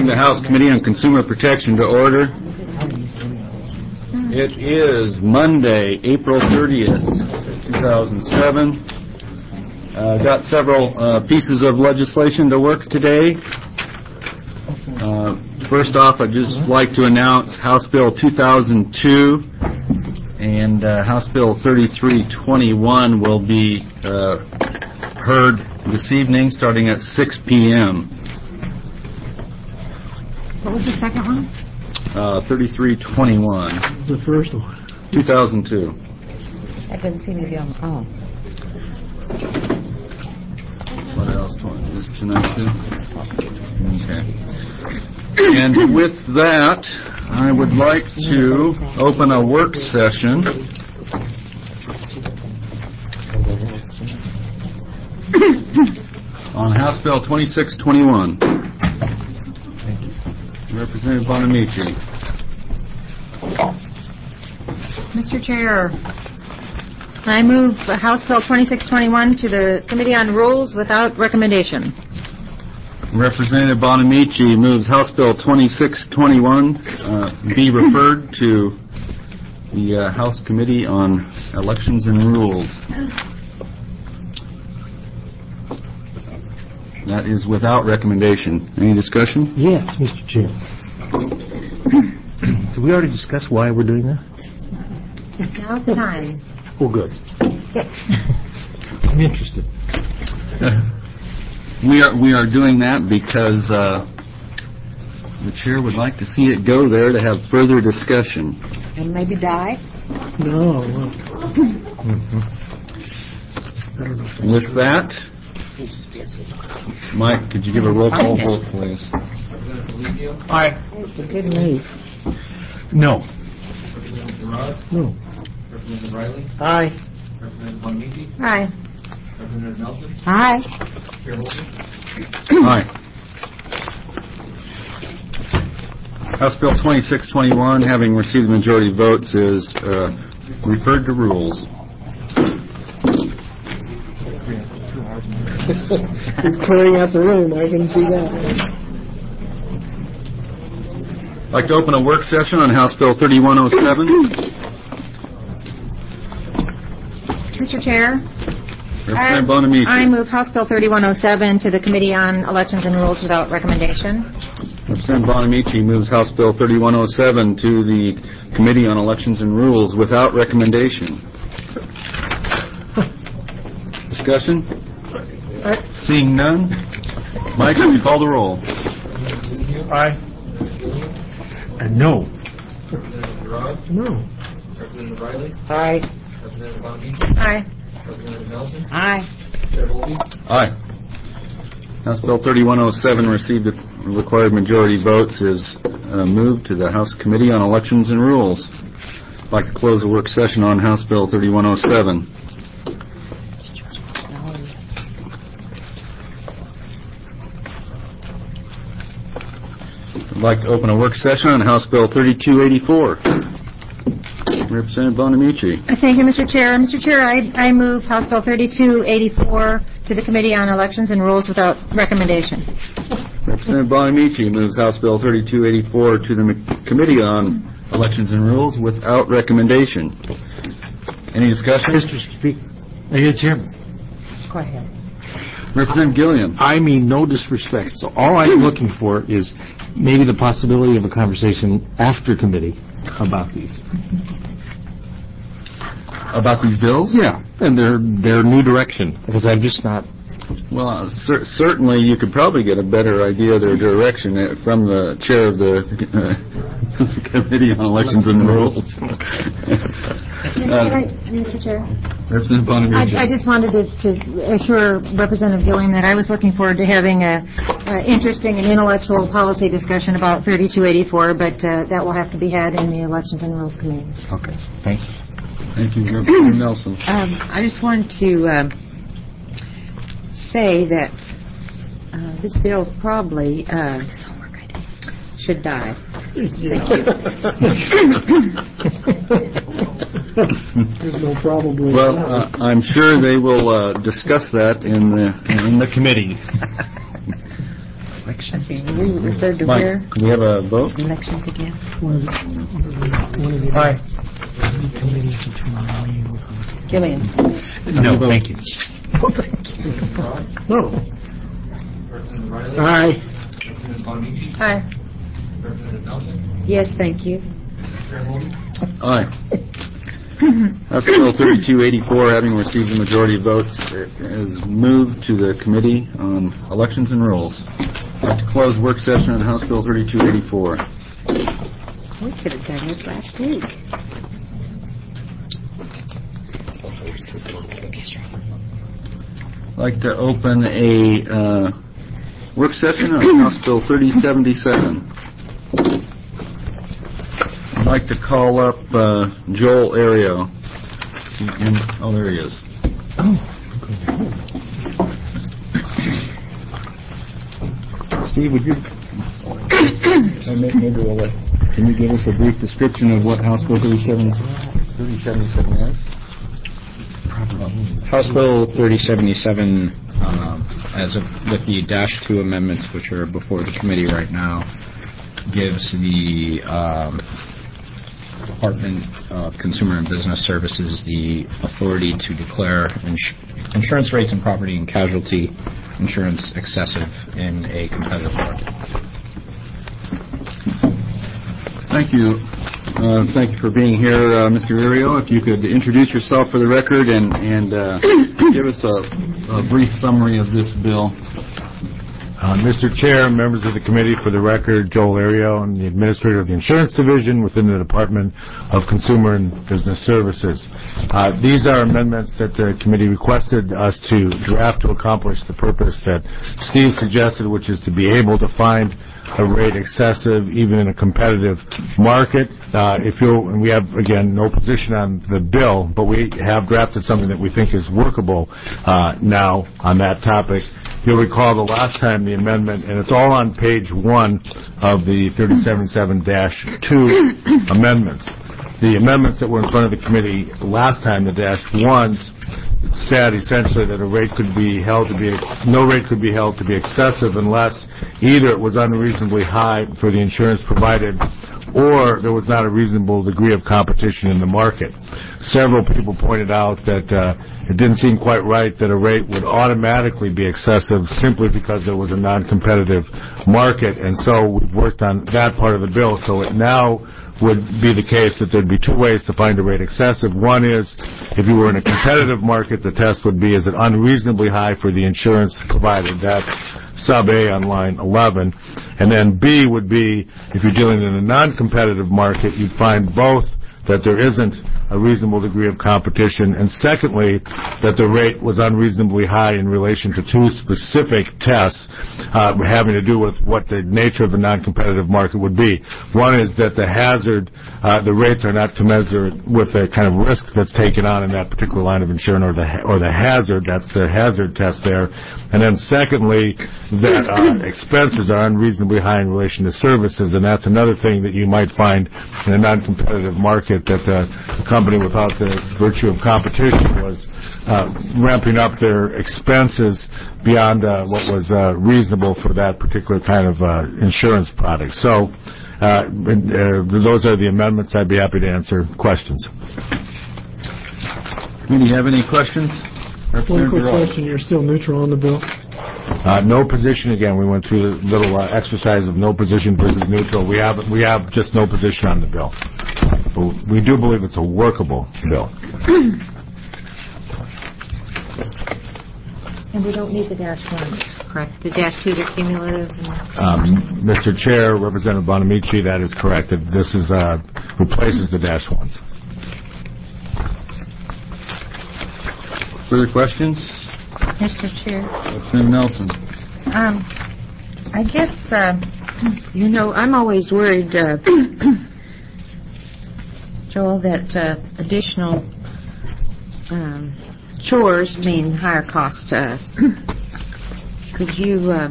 Bring the House Committee on Consumer Protection to order. It is Monday, April 30th, 2007. Got several pieces of legislation to work today. First off, I'd just like to announce House Bill 2002 and House Bill 3321 will be heard this evening starting at 6 p.m. What was the second one? 3321. The first one. 2002. I couldn't see me on. Oh. What else is tonight too? Okay. And with that, I would like to open a work session on House Bill 2621. Representative Bonamici. Mr. Chair, I move House Bill 2621 to the Committee on Rules without recommendation. Representative Bonamici moves House Bill 2621 be referred to the House Committee on Elections and Rules. That is without recommendation. Any discussion? Yes, Mr. Chair. Did we already discuss why we're doing that? Now's the time. Oh, good. I'm interested. We are doing that because the chair would like to see it go there to have further discussion. And maybe die? No. With that, Mike, could you give a roll call vote, please? Aye. Good move. No. Representative Rod? No. Representative Riley? Aye. Representative Bonamici? Aye. Representative Nelson? Aye. Chair Holden? Aye. House Bill 2621, having received the majority of votes, is referred to rules. He's clearing out the room. I can see that. I'd like to open a work session on House Bill 3107. Mr. Chair, Representative Bonamici. I move House Bill 3107 to the Committee on Elections and Rules without recommendation. Representative Bonamici moves House Bill 3107 to the Committee on Elections and Rules without recommendation. Discussion? Seeing none, Mike, would you call the roll? Aye. No. Representative Rod? No. Representative Riley? Aye. Representative Bonamici? Aye. Representative Nelson? Aye. Chair Holden? Aye. House Bill 3107 received the required majority votes is moved to the House Committee on Elections and Rules. I'd like to close the work session on House Bill 3107. I'd like to open a work session on House Bill 3284. Representative Bonamici. Thank you, Mr. Chair. Mr. Chair, I move House Bill 3284 to the Committee on Elections and Rules without recommendation. Representative Bonamici moves House Bill 3284 to the Committee on Elections and Rules without recommendation. Any discussion? Mr. Speaker. Chairman. Go ahead. Representative Gilliam. I mean no disrespect. So all I'm looking for is maybe the possibility of a conversation after committee about these. About these bills? Yeah, and their new direction, because I'm just not... Well, certainly you could probably get a better idea of their direction from the chair of the Committee on Elections and Rules. Mr. Chair. Representative Bonamici. I just wanted to assure Representative Gilliam that I was looking forward to having an interesting and intellectual policy discussion about 3284, but that will have to be had in the Elections and Rules Committee. Okay, thanks. Thank you, Representative Nelson. I just wanted to say that this bill probably should die. There's no probably. Well, I'm sure they will discuss that in the committee. Let's see, we referred to Mike, where? can we have a vote? Elections again? Aye. Gillian. No, thank you. No. Representative Riley. Aye. Representative Bonamici. Aye. Representative Nelson. Yes, thank you. Chair Moody. Aye. House Bill 3284, having received the majority of votes, is moved to the Committee on Elections and Rules. I'd like to close work session on House Bill 3284. We could have done this last week. I'd like to open a work session on House Bill 3077. I'd like to call up Joel Ario. Oh, there he is. Steve, would you... maybe we'll let... Can you give us a brief description of what House Bill 3077 is? House Bill 3077, with the -2 amendments, which are before the committee right now, gives the Department of Consumer and Business Services the authority to declare insurance rates and property and casualty insurance excessive in a competitive market. Thank you. Thank you for being here, Mr. Ario. If you could introduce yourself for the record and give us a brief summary of this bill. Mr. Chair, members of the committee, for the record, Joel Ario, I'm the Administrator of the Insurance Division within the Department of Consumer and Business Services. These are amendments that the committee requested us to draft to accomplish the purpose that Steve suggested, which is to be able to find a rate excessive even in a competitive market. And we have, again, no position on the bill, but we have drafted something that we think is workable now on that topic. You'll recall the last time the amendment, and it's all on page 1 of the 3077-2 amendments. The amendments that were in front of the committee last time, the -1s, said essentially that no rate could be held to be excessive unless either it was unreasonably high for the insurance provided or there was not a reasonable degree of competition in the market. Several people pointed out that it didn't seem quite right that a rate would automatically be excessive simply because there was a non-competitive market, and so we've worked on that part of the bill. So it now would be the case that there'd be two ways to find a rate excessive. One is, if you were in a competitive market, the test would be, is it unreasonably high for the insurance provided? That's sub A on line 11. And then B would be, if you're dealing in a non-competitive market, you'd find both that there isn't a reasonable degree of competition, and secondly, that the rate was unreasonably high in relation to two specific tests having to do with what the nature of the non-competitive market would be. One is that the rates are not commensurate with the kind of risk that's taken on in that particular line of insurance, or the hazard. That's the hazard test there. And then secondly, that expenses are unreasonably high in relation to services, and that's another thing that you might find in a non-competitive market, that the company, without the virtue of competition, was ramping up their expenses beyond what was reasonable for that particular kind of insurance product. So those are the amendments. I'd be happy to answer questions. Do you have any questions? One quick question. You're still neutral on the bill? No position. Again, we went through the little exercise of no position versus neutral. We have just no position on the bill. But we do believe it's a workable bill. And we don't need the -1s, correct? The -2s are cumulative? Mr. Chair, Representative Bonamici, that is correct. This is replaces the -1s. Further questions? Mr. Chair. Representative Nelson. I guess, I'm always worried, Joel, that additional chores mean higher costs to us. Could you, I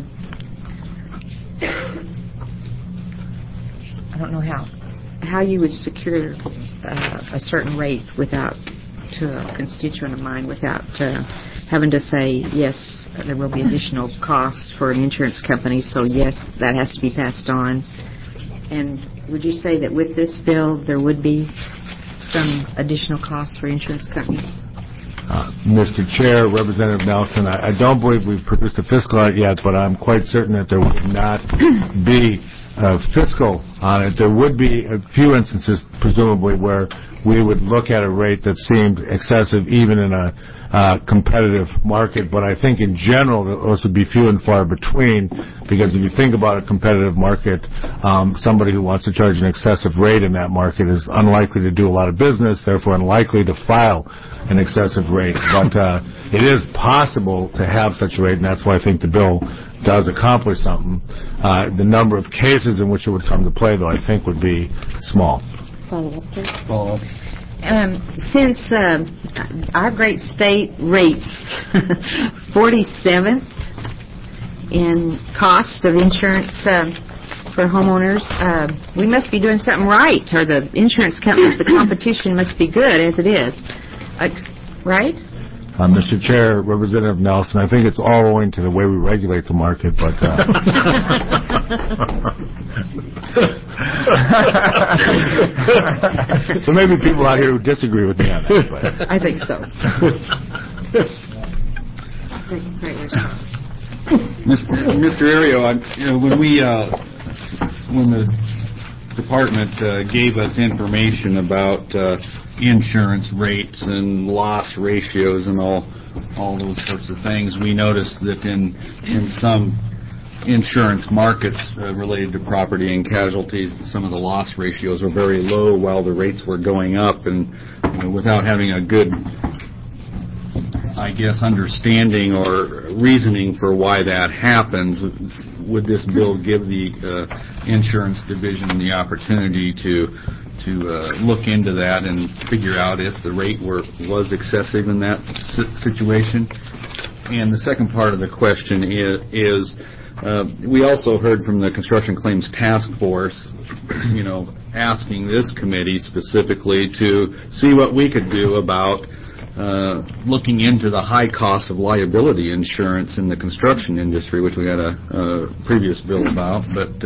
don't know how you would secure a certain rate to a constituent of mine without having to say, yes, there will be additional costs for an insurance company, so yes, that has to be passed on. And would you say that with this bill, there would be some additional costs for insurance companies? Mr. Chair, Representative Nelson, I don't believe we've produced a fiscal audit yet, but I'm quite certain that there would not be fiscal on it. There would be a few instances, presumably, where we would look at a rate that seemed excessive even in a competitive market, but I think in general those would be few and far between, because if you think about a competitive market, somebody who wants to charge an excessive rate in that market is unlikely to do a lot of business, therefore unlikely to file an excessive rate. But it is possible to have such a rate, and that's why I think the bill does accomplish something. The number of cases in which it would come to play, though, I think would be small. Follow-up, please. Follow-up. Since our great state rates 47th in costs of insurance for homeowners, we must be doing something right, or the insurance companies, the competition must be good as it is. Right? Mr. Chair, Representative Nelson, I think it's all owing to the way we regulate the market, but... So maybe people out here who disagree with me on that. But. I think so. Mr. Ario, when the department gave us information about insurance rates and loss ratios and all those sorts of things, we noticed that in some insurance markets related to property and casualties, some of the loss ratios were very low while the rates were going up, and without having a good, I guess, understanding or reasoning for why that happens, would this bill give the insurance division the opportunity to look into that and figure out if the rate was excessive in that situation? And the second part of the question is we also heard from the Construction Claims Task Force, asking this committee specifically to see what we could do about looking into the high cost of liability insurance in the construction industry, which we had a previous bill about. But,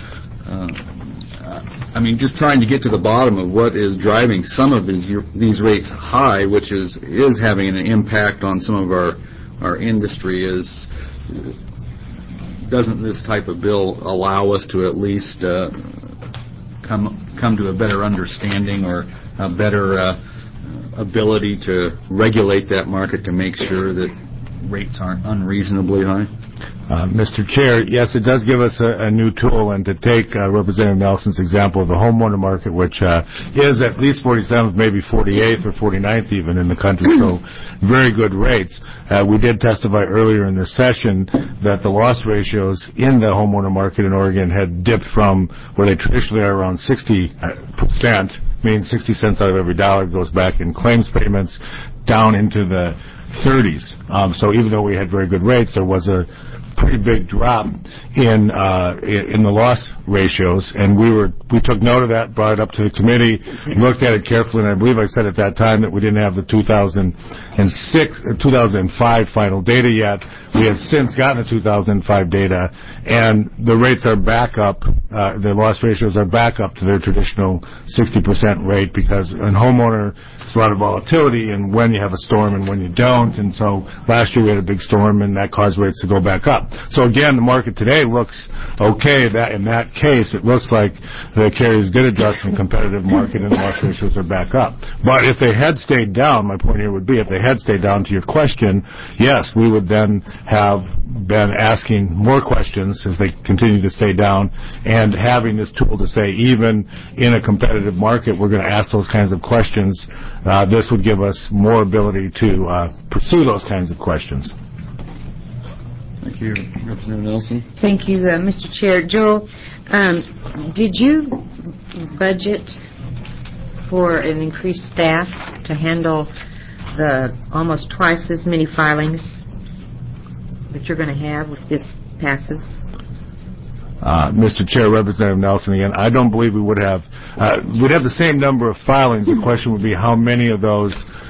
just trying to get to the bottom of what is driving some of these rates high, which is having an impact on some of our industry. Doesn't this type of bill allow us to at least come to a better understanding or a better ability to regulate that market to make sure that rates aren't unreasonably high? Mr. Chair, yes, it does give us a new tool, and to take Representative Nelson's example of the homeowner market, which is at least 47th, maybe 48th or 49th even in the country, so very good rates. We did testify earlier in this session that the loss ratios in the homeowner market in Oregon had dipped from where they traditionally are around 60%, meaning 60 cents out of every dollar goes back in claims payments, down into the 30s. So even though we had very good rates, there was a pretty big drop in the loss ratios, and we took note of that, brought it up to the committee, looked at it carefully, and I believe I said at that time that we didn't have the 2005 final data yet. We had since gotten the 2005 data, and the rates are back up, the loss ratios are back up to their traditional 60% rate, because in homeowner, there's a lot of volatility in when you have a storm and when you don't, and so last year we had a big storm, and that caused rates to go back up. So again, the market today looks okay. In that case, it looks like the carriers did adjust in a competitive market and the loss ratios are back up. But if they had stayed down, my point here would be, if they had stayed down, to your question, yes, we would then have been asking more questions as they continue to stay down, and having this tool to say even in a competitive market we're going to ask those kinds of questions. This would give us more ability to pursue those kinds of questions. Thank you, Representative Nelson. Thank you, Mr. Chair. Joel, did you budget for an increased staff to handle the almost twice as many filings that you're going to have if this passes? Mr. Chair, Representative Nelson again, I don't believe we would have. We'd have the same number of filings. The question would be how many of those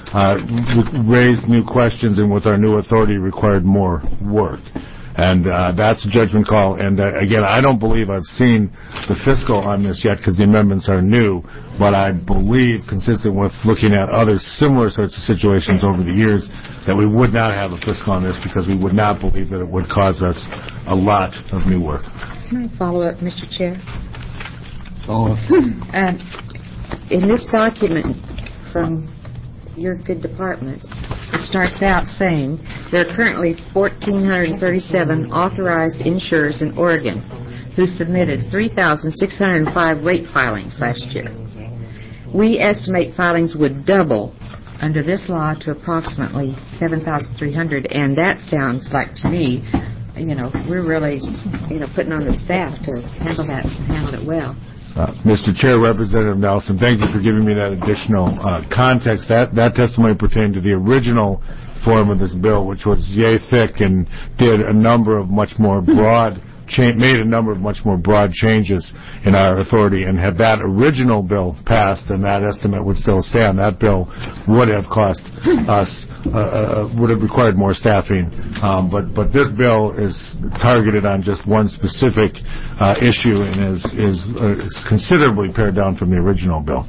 raised new questions and with our new authority required more work. And that's a judgment call. And again, I don't believe I've seen the fiscal on this yet because the amendments are new, but I believe, consistent with looking at other similar sorts of situations over the years, that we would not have a fiscal on this because we would not believe that it would cause us a lot of new work. Can I follow up, Mr. Chair? Follow up. In this document from your good department, it starts out saying there are currently 1,437 authorized insurers in Oregon who submitted 3,605 rate filings last year. We estimate filings would double under this law to approximately 7,300, and that sounds like, to me, we're really, putting on the staff to handle that and handle it well. Mr. Chair, Representative Nelson, thank you for giving me that additional context. That testimony pertained to the original form of this bill, which was yay thick and did a number of much more broad made a number of much more broad changes in our authority. And had that original bill passed, then that estimate would still stand. That bill would have cost us, would have required more staffing. But this bill is targeted on just one specific issue and is considerably pared down from the original bill.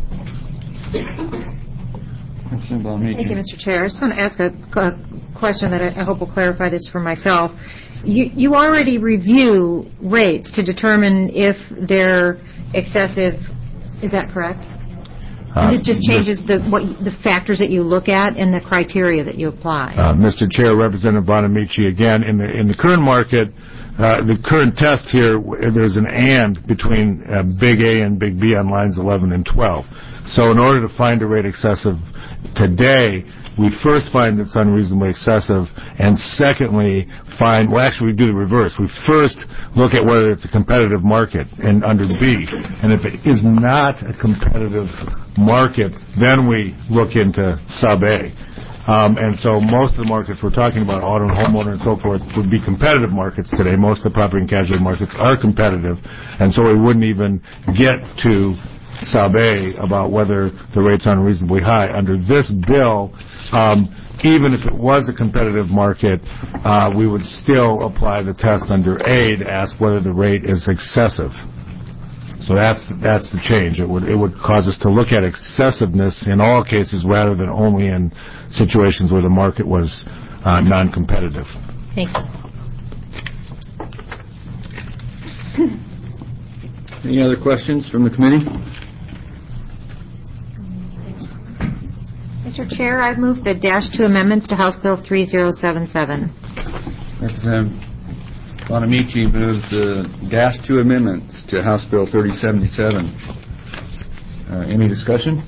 Thank you, Mr. Chair. I just want to ask a question that I hope will clarify this for myself. You already review rates to determine if they're excessive. Is that correct? This just changes the factors that you look at and the criteria that you apply. Mr. Chair, Representative Bonamici, again, in the current market, the current test here, there's an and between big A and big B on lines 11 and 12. So in order to find a rate excessive today, we first find it's unreasonably excessive, and secondly, we do the reverse. We first look at whether it's a competitive market and under B, and if it is not a competitive market, then we look into sub A. And so most of the markets we're talking about, auto and homeowner and so forth, would be competitive markets today. Most of the property and casualty markets are competitive, and so we wouldn't even get to sub A about whether the rates are unreasonably high. Under this bill, even if it was a competitive market, we would still apply the test under A to ask whether the rate is excessive. So that's the change. It would cause us to look at excessiveness in all cases rather than only in situations where the market was non-competitive. Thank you. Any other questions from the committee? Mr. Chair, I've moved the -2 amendments to House Bill 3077. Representative Bonamici moves the -2 amendments to House Bill 3077. Any discussion?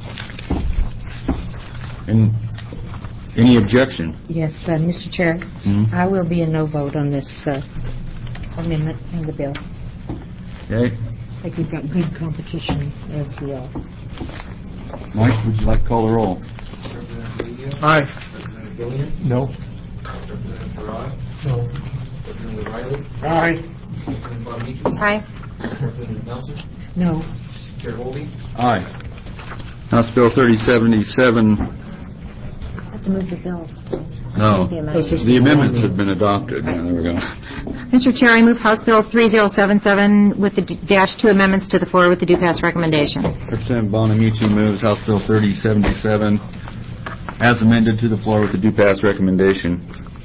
Any objection? Yes, Mr. Chair, I will be a no vote on this amendment in the bill. Okay. I think we've got good competition as well. Mike, would you like to call the roll? Representative Aye. Representative Gillian? No. Representative Barad? No. Representative Riley? Aye. Representative Bonamici? Aye. Representative Nelson? No. Chair Holby? Aye. House Bill 3077. I have to move the bill still. No, The amendments. the amendments have been adopted. Yeah, there we go. Mr. Chair, I move House Bill 3077 with the -2 amendments to the floor with the due pass recommendation. Representative Bonamici moves House Bill 3077 as amended to the floor with the due pass recommendation.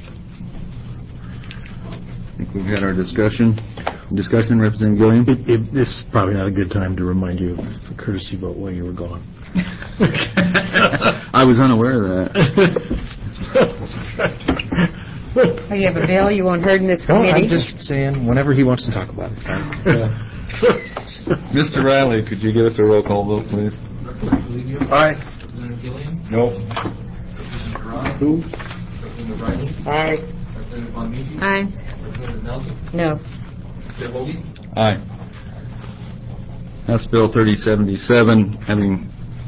I think we've had our discussion. Representative Gilliam? This is probably not a good time to remind you of the courtesy vote while you were gone. I was unaware of that. Oh, you have a bill you want heard in this No, committee? I'm just saying, whenever he wants to talk about it. Mr. Riley, could you give us a roll call vote, please? Representative Aye. Representative Gillian? No. Representative Barad? Who? Representative Riley? Aye. Representative Bonamici? Aye. Representative Nelson? No. Chair Holby? Aye. House Bill 3077, having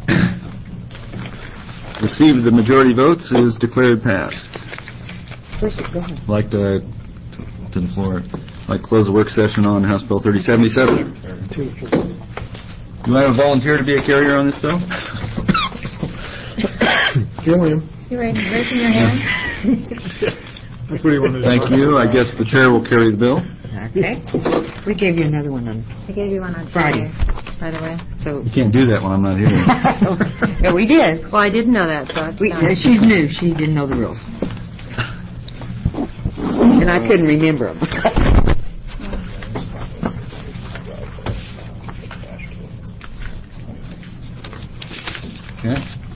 received the majority votes, is declared passed. Where's it going? I'd like to the floor. I'd like to close the work session on House Bill 3077. Do I have a volunteer to be a carrier on this bill? Gilliam. You raising your hand? That's what he wanted to Thank you. I guess the chair will carry the bill. Okay. We gave you another one on I gave you one on Friday. by the way. So You can't do that when I'm not here. yeah, we did. Well, I didn't know that, so She's new. She didn't know the rules. And I couldn't remember them. Okay.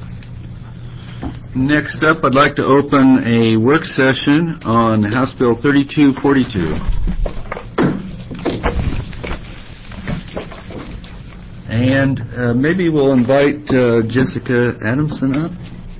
Next up, I'd like to open a work session on House Bill 3242. And maybe we'll invite Jessica Adamson up.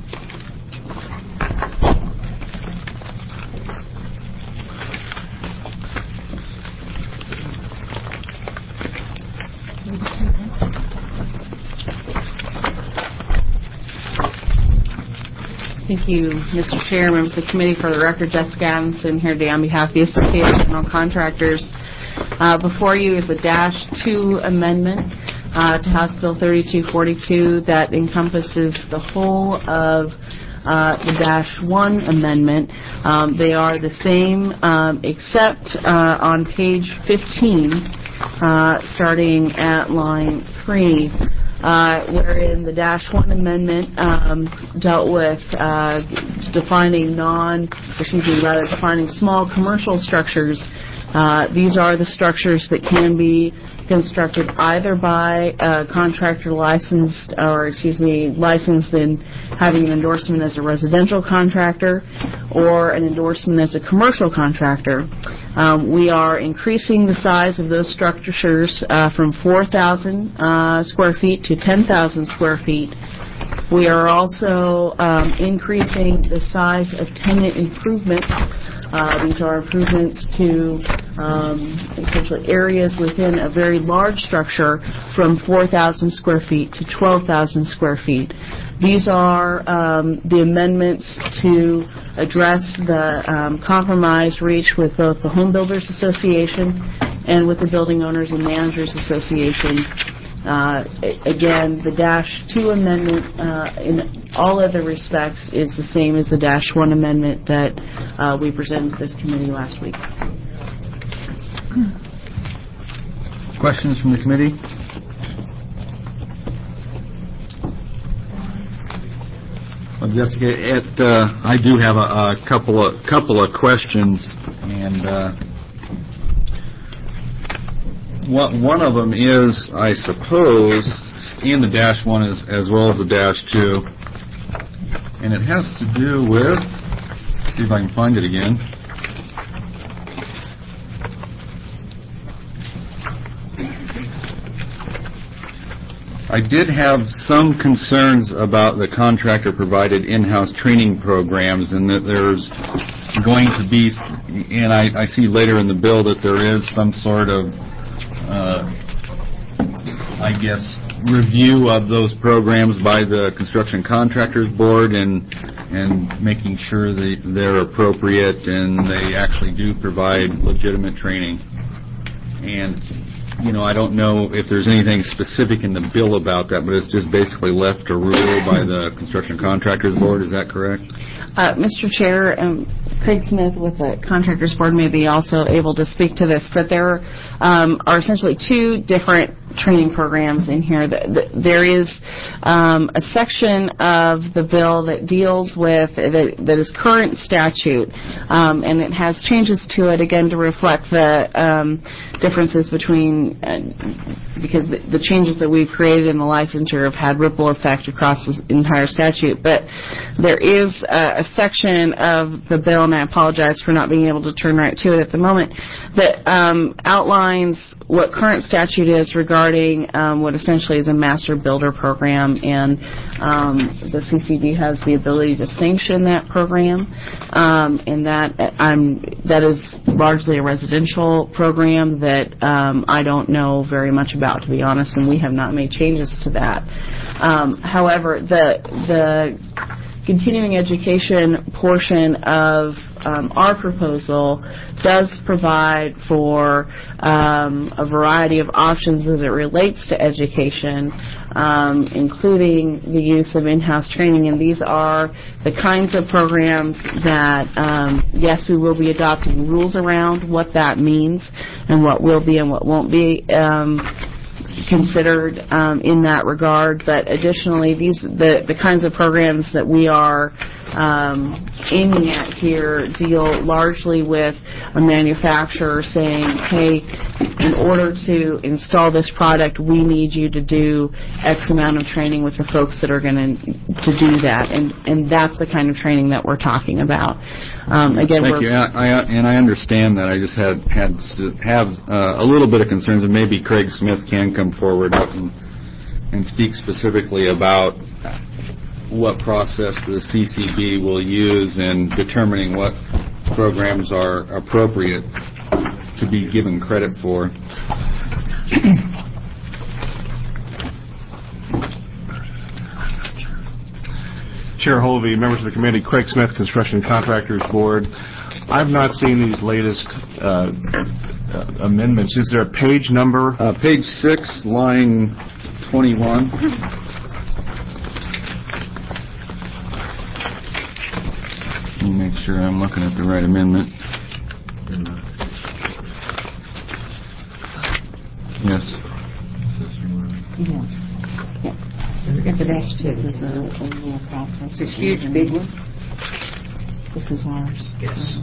Thank you, Mr. Chair, members of the committee. For the record, Jessica Adamson here today on behalf of the Associated General Contractors. Before you is a -2 amendment to House Bill 3242 that encompasses the whole of the -1 amendment. They are the same except on page 15, starting at line 3. Wherein the -1 amendment dealt with defining defining small commercial structures. These are the structures that can be constructed either by a contractor licensed in having an endorsement as a residential contractor or an endorsement as a commercial contractor. We are increasing the size of those structures from 4,000 square feet to 10,000 square feet. We are also increasing the size of tenant improvements. These are improvements to essentially areas within a very large structure from 4,000 square feet to 12,000 square feet. These are the amendments to address the compromise reached with both the Home Builders Association and with the Building Owners and Managers Association. Again, the -2 amendment in all other respects is the same as the -1 amendment that we presented to this committee last week. Questions from the committee? Well, Jessica, I do have a couple of questions, and one of them is, I suppose, in the -1 as well as the -2, and it has to do with, see if I can find it again. I did have some concerns about the contractor-provided in-house training programs, and that there's going to be, and I see later in the bill that there is some sort of review of those programs by the Construction Contractors Board and making sure that they're appropriate and they actually do provide legitimate training. And, I don't know if there's anything specific in the bill about that, but it's just basically left a rule by the Construction Contractors Board. Is that correct? Mr. Chair, Craig Smith with the Contractors Board may be also able to speak to this, but there are essentially two different training programs in here. There is a section of the bill that deals with, that is current statute, and it has changes to it, again, to reflect the differences between, because the changes that we've created in the licensure have had ripple effect across the entire statute. But there is a section of the bill, and I apologize for not being able to turn right to it at the moment, that outlines what current statute is regarding what essentially is a master builder program, and the CCD has the ability to sanction that program, and that is largely a residential program that I don't know very much about, to be honest, and we have not made changes to that. However, the continuing education portion of our proposal does provide for a variety of options as it relates to education, including the use of in-house training. And these are the kinds of programs that, yes, we will be adopting rules around what that means and what will be and what won't be considered in that regard. But additionally, the kinds of programs that we are aiming at here deal largely with a manufacturer saying, hey, in order to install this product, we need you to do X amount of training with the folks that are going to do that. And that's the kind of training that we're talking about. Again, thank you. I understand that. I just have a little bit of concerns, and maybe Craig Smith can come forward up and speak specifically about what process the CCB will use in determining what programs are appropriate to be given credit for. Chair Holvey, members of the committee, Craig Smith, Construction Contractors Board. I've not seen these latest amendments. Is there a page number? Page 6, line 21. Let me make sure I'm looking at the right amendment. Yes. Look at the dash 2. This is a little process. It's huge, big one. This is ours. Yes.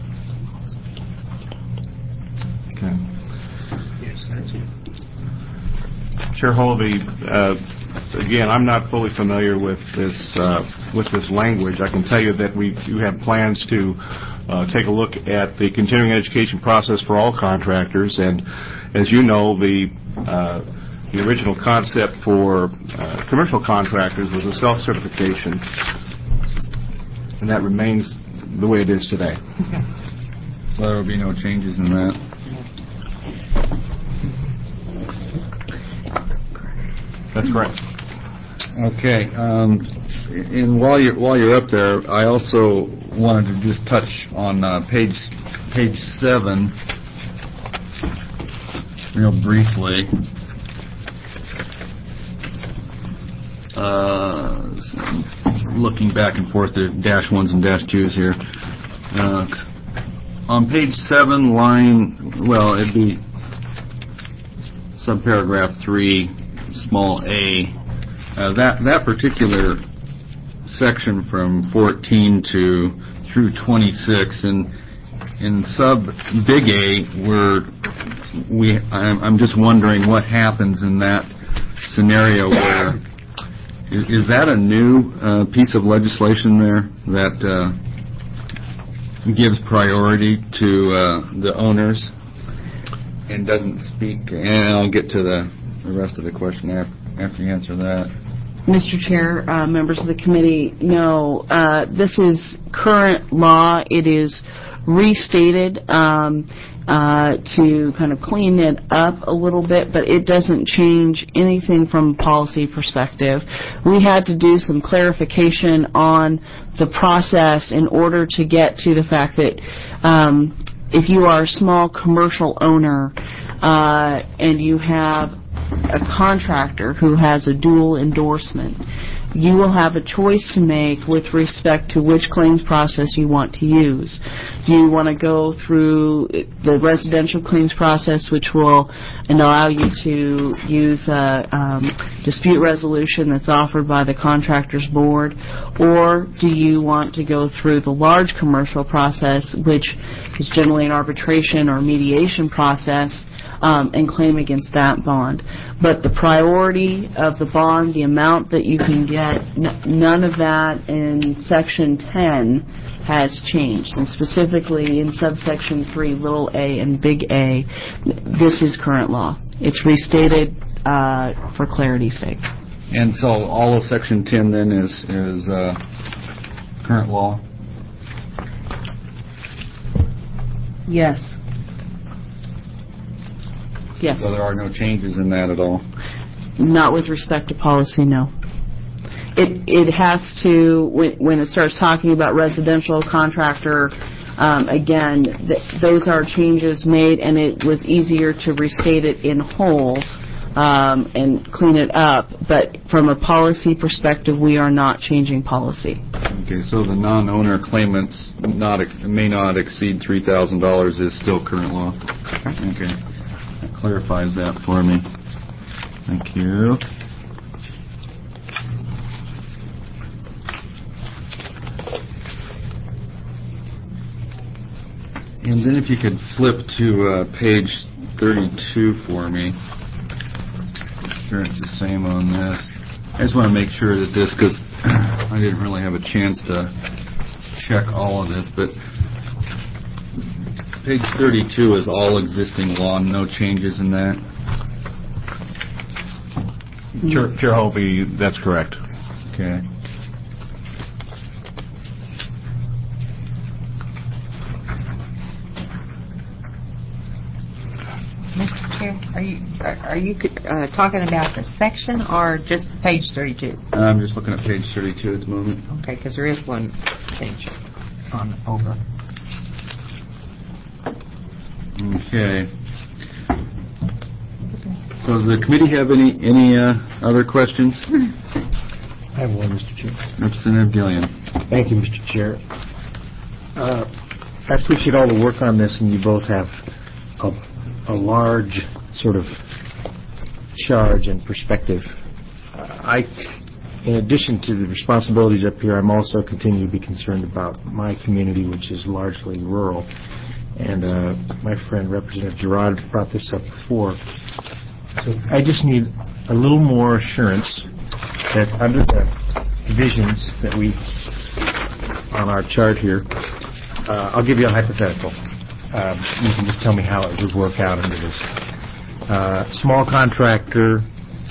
Okay. Yes, that's it. Chair Holvey, again, I'm not fully familiar with this language. I can tell you that we do have plans to take a look at the continuing education process for all contractors, and as you know, the original concept for commercial contractors was a self-certification, and that remains the way it is today. So there will be no changes in that. That's correct. Okay. And while you're up there, I also wanted to just touch on page 7 real briefly. Looking back and forth at dash 1s and dash 2s here. On page 7, it'd be subparagraph 3, small a. That particular section from 14 through 26, and in sub big A, I'm just wondering what happens in that scenario where is that a new piece of legislation there that gives priority to the owners and doesn't speak? And I'll get to the rest of the question after you answer that. Mr. Chair, members of the committee, no, this is current law. It is restated to kind of clean it up a little bit, but it doesn't change anything from a policy perspective. We had to do some clarification on the process in order to get to the fact that if you are a small commercial owner and you have a contractor who has a dual endorsement, you will have a choice to make with respect to which claims process you want to use. Do you want to go through the residential claims process, which will allow you to use a dispute resolution that's offered by the contractor's board, or do you want to go through the large commercial process, which is generally an arbitration or mediation process, and claim against that bond? But the priority of the bond, the amount that you can get, none of that in Section 10 has changed. And specifically in subsection 3, little a and big A, this is current law. It's restated for clarity's sake. And so all of Section 10 then is current law? Yes. Yes. So there are no changes in that at all? Not with respect to policy, no. It has to, when it starts talking about residential contractor Again, those are changes made, and it was easier to restate it in whole and clean it up. But from a policy perspective, we are not changing policy. Okay, so the non-owner claimants may not exceed $3,000 is still current law? Okay. That clarifies that for me. Thank you. And then if you could flip to page 32 for me. Sure, it's the same on this. I just want to make sure that this, because I didn't really have a chance to check all of this, but page 32 is all existing law, no changes in that? Chair Hovey, that's correct. Okay. Mr. Chair, are you talking about the section or just page 32? I'm just looking at page 32 at the moment. Okay, because there is one change on over. Okay. So does the committee have any other questions? I have one, Mr. Chair. Representative Gillian. Thank you, Mr. Chair. I appreciate all the work on this, and you both have a large sort of charge and perspective. In addition to the responsibilities up here, I'm also continue to be concerned about my community, which is largely rural. And my friend Representative Girard brought this up before. So I just need a little more assurance that under the divisions that we on our chart here, I'll give you a hypothetical. You can just tell me how it would work out under this. Small contractor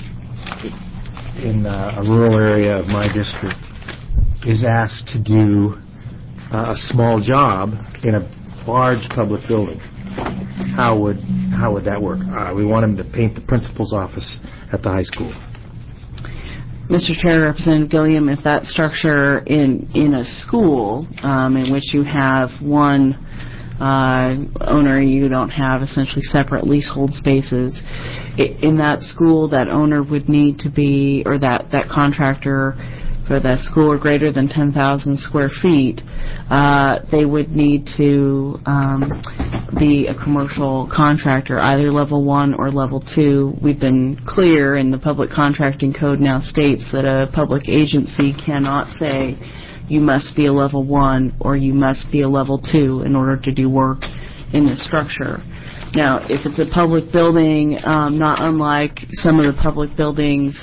in a rural area of my district is asked to do a small job in a large public building. How would that work? We want him to paint the principal's office at the high school. Mr. Chair, Representative Gilliam, if that structure in a school in which you have one owner, you don't have essentially separate leasehold spaces, in that school, that owner would need to be, or that contractor for that school are greater than 10,000 square feet, they would need to be a commercial contractor, either level 1 or level 2. We've been clear, and the Public Contracting Code now states that a public agency cannot say you must be a level 1 or you must be a level 2 in order to do work in the structure. Now, if it's a public building, not unlike some of the public buildings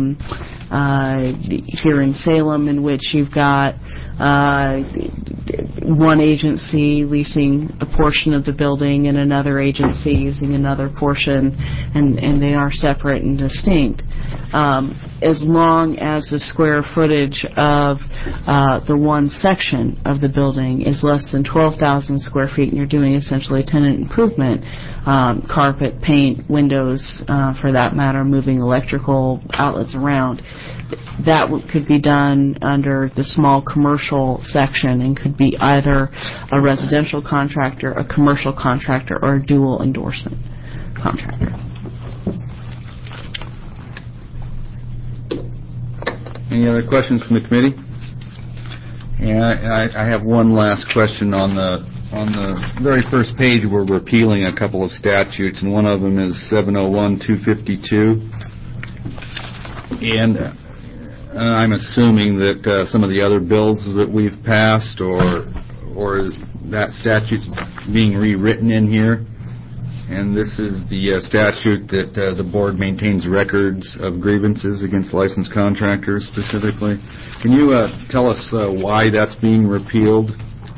here in Salem, in which you've got one agency leasing a portion of the building and another agency using another portion, and they are separate and distinct. As long as the square footage of the one section of the building is less than 12,000 square feet, and you're doing essentially a tenant improvement, carpet, paint, windows, for that matter, moving electrical outlets around, that could be done under the small commercial section and could be either a residential contractor, a commercial contractor, or a dual endorsement contractor. Any other questions from the committee? Yeah, I have one last question on the very first page. We're repealing a couple of statutes, and one of them is 701-252. And I'm assuming that some of the other bills that we've passed or that statute's being rewritten in here. And this is the statute that the board maintains records of grievances against licensed contractors specifically. Can you tell us why that's being repealed?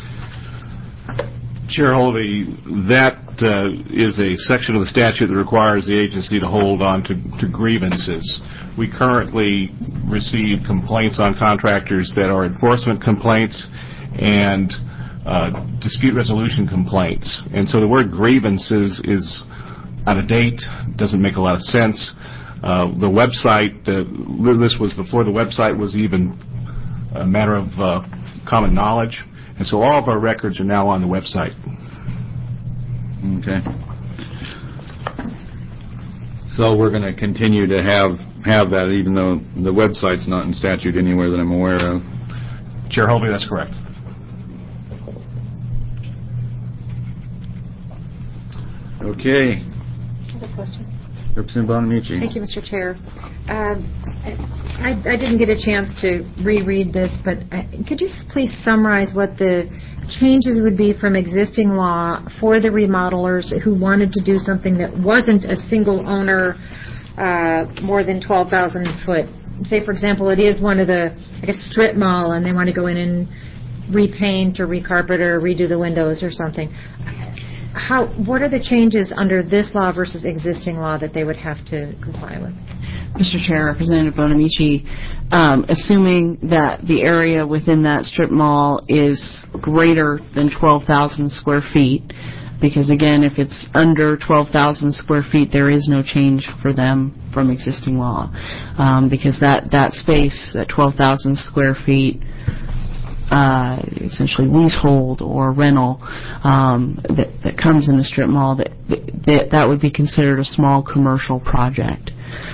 Chair Hovey, that is a section of the statute that requires the agency to hold on to grievances. We currently receive complaints on contractors that are enforcement complaints and dispute resolution complaints. And so the word grievances is out of date, doesn't make a lot of sense. The website, this was before the website was even a matter of common knowledge. And so all of our records are now on the website. Okay. So we're going to continue to have that, even though the website's not in statute anywhere that I'm aware of. Chair Holby, that's correct. Okay. I have a question. Representative Bonamici. Thank you, Mr. Chair. I didn't get a chance to reread this, but could you please summarize what the changes would be from existing law for the remodelers who wanted to do something that wasn't a single owner, more than 12,000 foot? Say, for example, it is one of the, strip mall, and they want to go in and repaint or recarpet or redo the windows or something. What are the changes under this law versus existing law that they would have to comply with? Mr. Chair, Representative Bonamici, assuming that the area within that strip mall is greater than 12,000 square feet, because again, if it's under 12,000 square feet, there is no change for them from existing law, because that space at 12,000 square feet, essentially leasehold or rental that comes in the strip mall, that would be considered a small commercial project.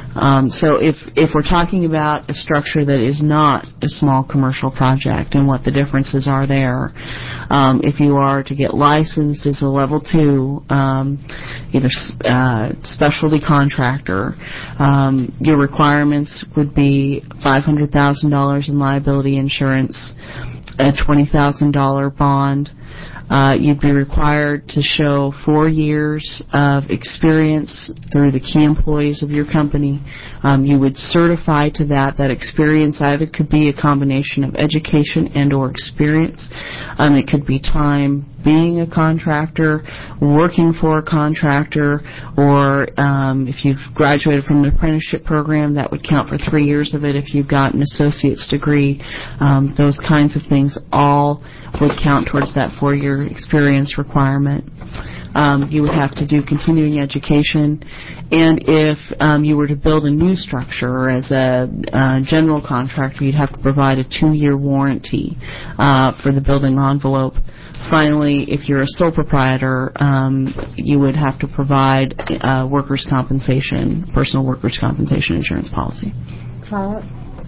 So if we're talking about a structure that is not a small commercial project and what the differences are there, if you are to get licensed as a level 2, either specialty contractor, your requirements would be $500,000 in liability insurance, a $20,000 bond. You'd be required to show 4 years of experience through the key employees of your company. You would certify to that experience either could be a combination of education and or experience. It could be time being a contractor, working for a contractor, or if you've graduated from an apprenticeship program, that would count for 3 years of it. If you've got an associate's degree, those kinds of things all would count towards that 4-year experience requirement. You would have to do continuing education, and if you were to build a new structure as a general contractor, you'd have to provide a 2-year warranty for the building envelope. Finally, if you're a sole proprietor, you would have to provide workers' compensation, personal workers' compensation insurance policy. Follow-up?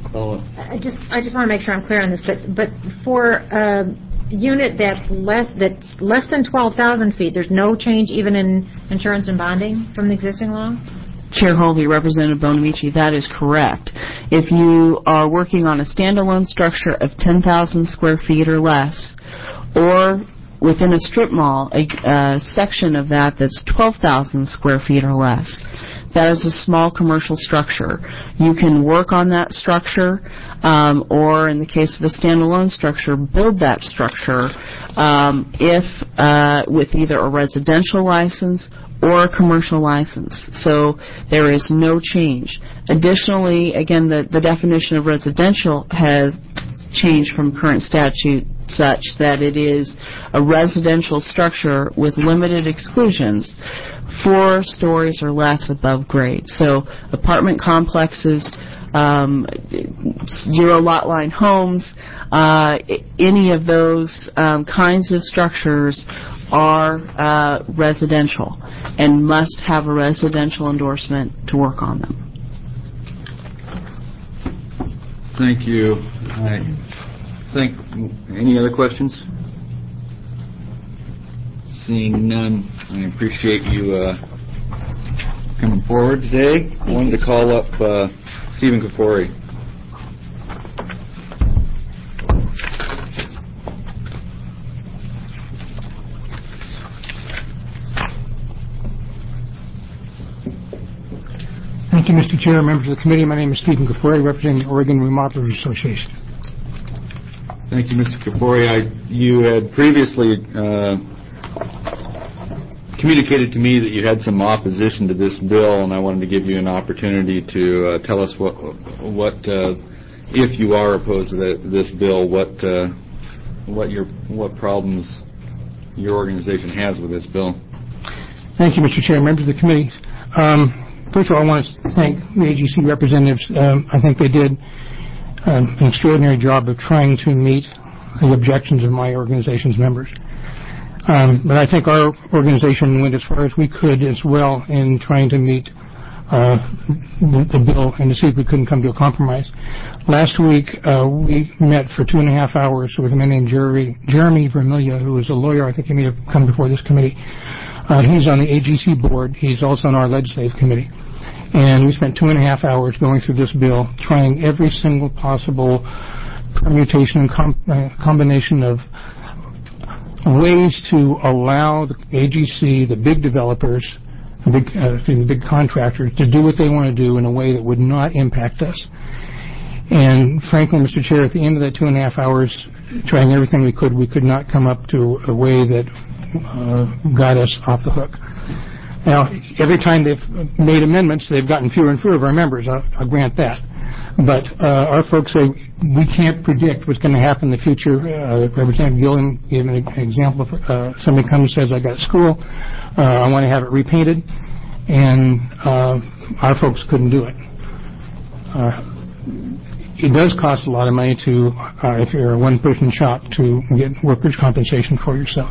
I just want to make sure I'm clear on this, but for unit that's less than 12,000 feet, there's no change even in insurance and bonding from the existing law? Chair Holby, Representative Bonamici, that is correct. If you are working on a standalone structure of 10,000 square feet or less, or within a strip mall, a section of that's 12,000 square feet or less, that is a small commercial structure. You can work on that structure, or in the case of a standalone structure, build that structure if with either a residential license or a commercial license. So there is no change. Additionally, again, the definition of residential has changed from current statute such that it is a residential structure with limited exclusions 4 stories or less above grade. So apartment complexes, 0 lot line homes, any of those kinds of structures are residential and must have a residential endorsement to work on them. Thank you. Any other questions? Seeing none, I appreciate you coming forward today. I wanted to call up Stephen Kafori. Thank you, Mr. Chair, members of the committee. My name is Stephen Kafori, representing the Oregon Remodelers Association. Thank you, Mr. Kafori. You had previously communicated to me that you had some opposition to this bill, and I wanted to give you an opportunity to tell us what if you are opposed to this bill, what problems your organization has with this bill. Thank you, Mr. Chair, members of the committee. First of all, I want to thank the AGC representatives. I think they did an extraordinary job of trying to meet the objections of my organization's members. But I think our organization went as far as we could as well in trying to meet the bill and to see if we couldn't come to a compromise. Last week, we met for 2.5 hours with a man named Jeremy Vermilia, who is a lawyer. I think he may have come before this committee. He's on the AGC board. He's also on our legislative committee. And we spent 2.5 hours going through this bill, trying every single possible permutation and combination of ways to allow the AGC, the big developers, the big contractors, to do what they want to do in a way that would not impact us. And frankly, Mr. Chair, at the end of that 2.5 hours, trying everything we could not come up to a way that got us off the hook. Now, every time they've made amendments, they've gotten fewer and fewer of our members. I'll grant that. But our folks say we can't predict what's going to happen in the future. Representative Gilliam gave an example. Somebody comes and says, I got a school, I want to have it repainted, and our folks couldn't do it. It does cost a lot of money to, if you're a one-person shop, to get workers' compensation for yourself.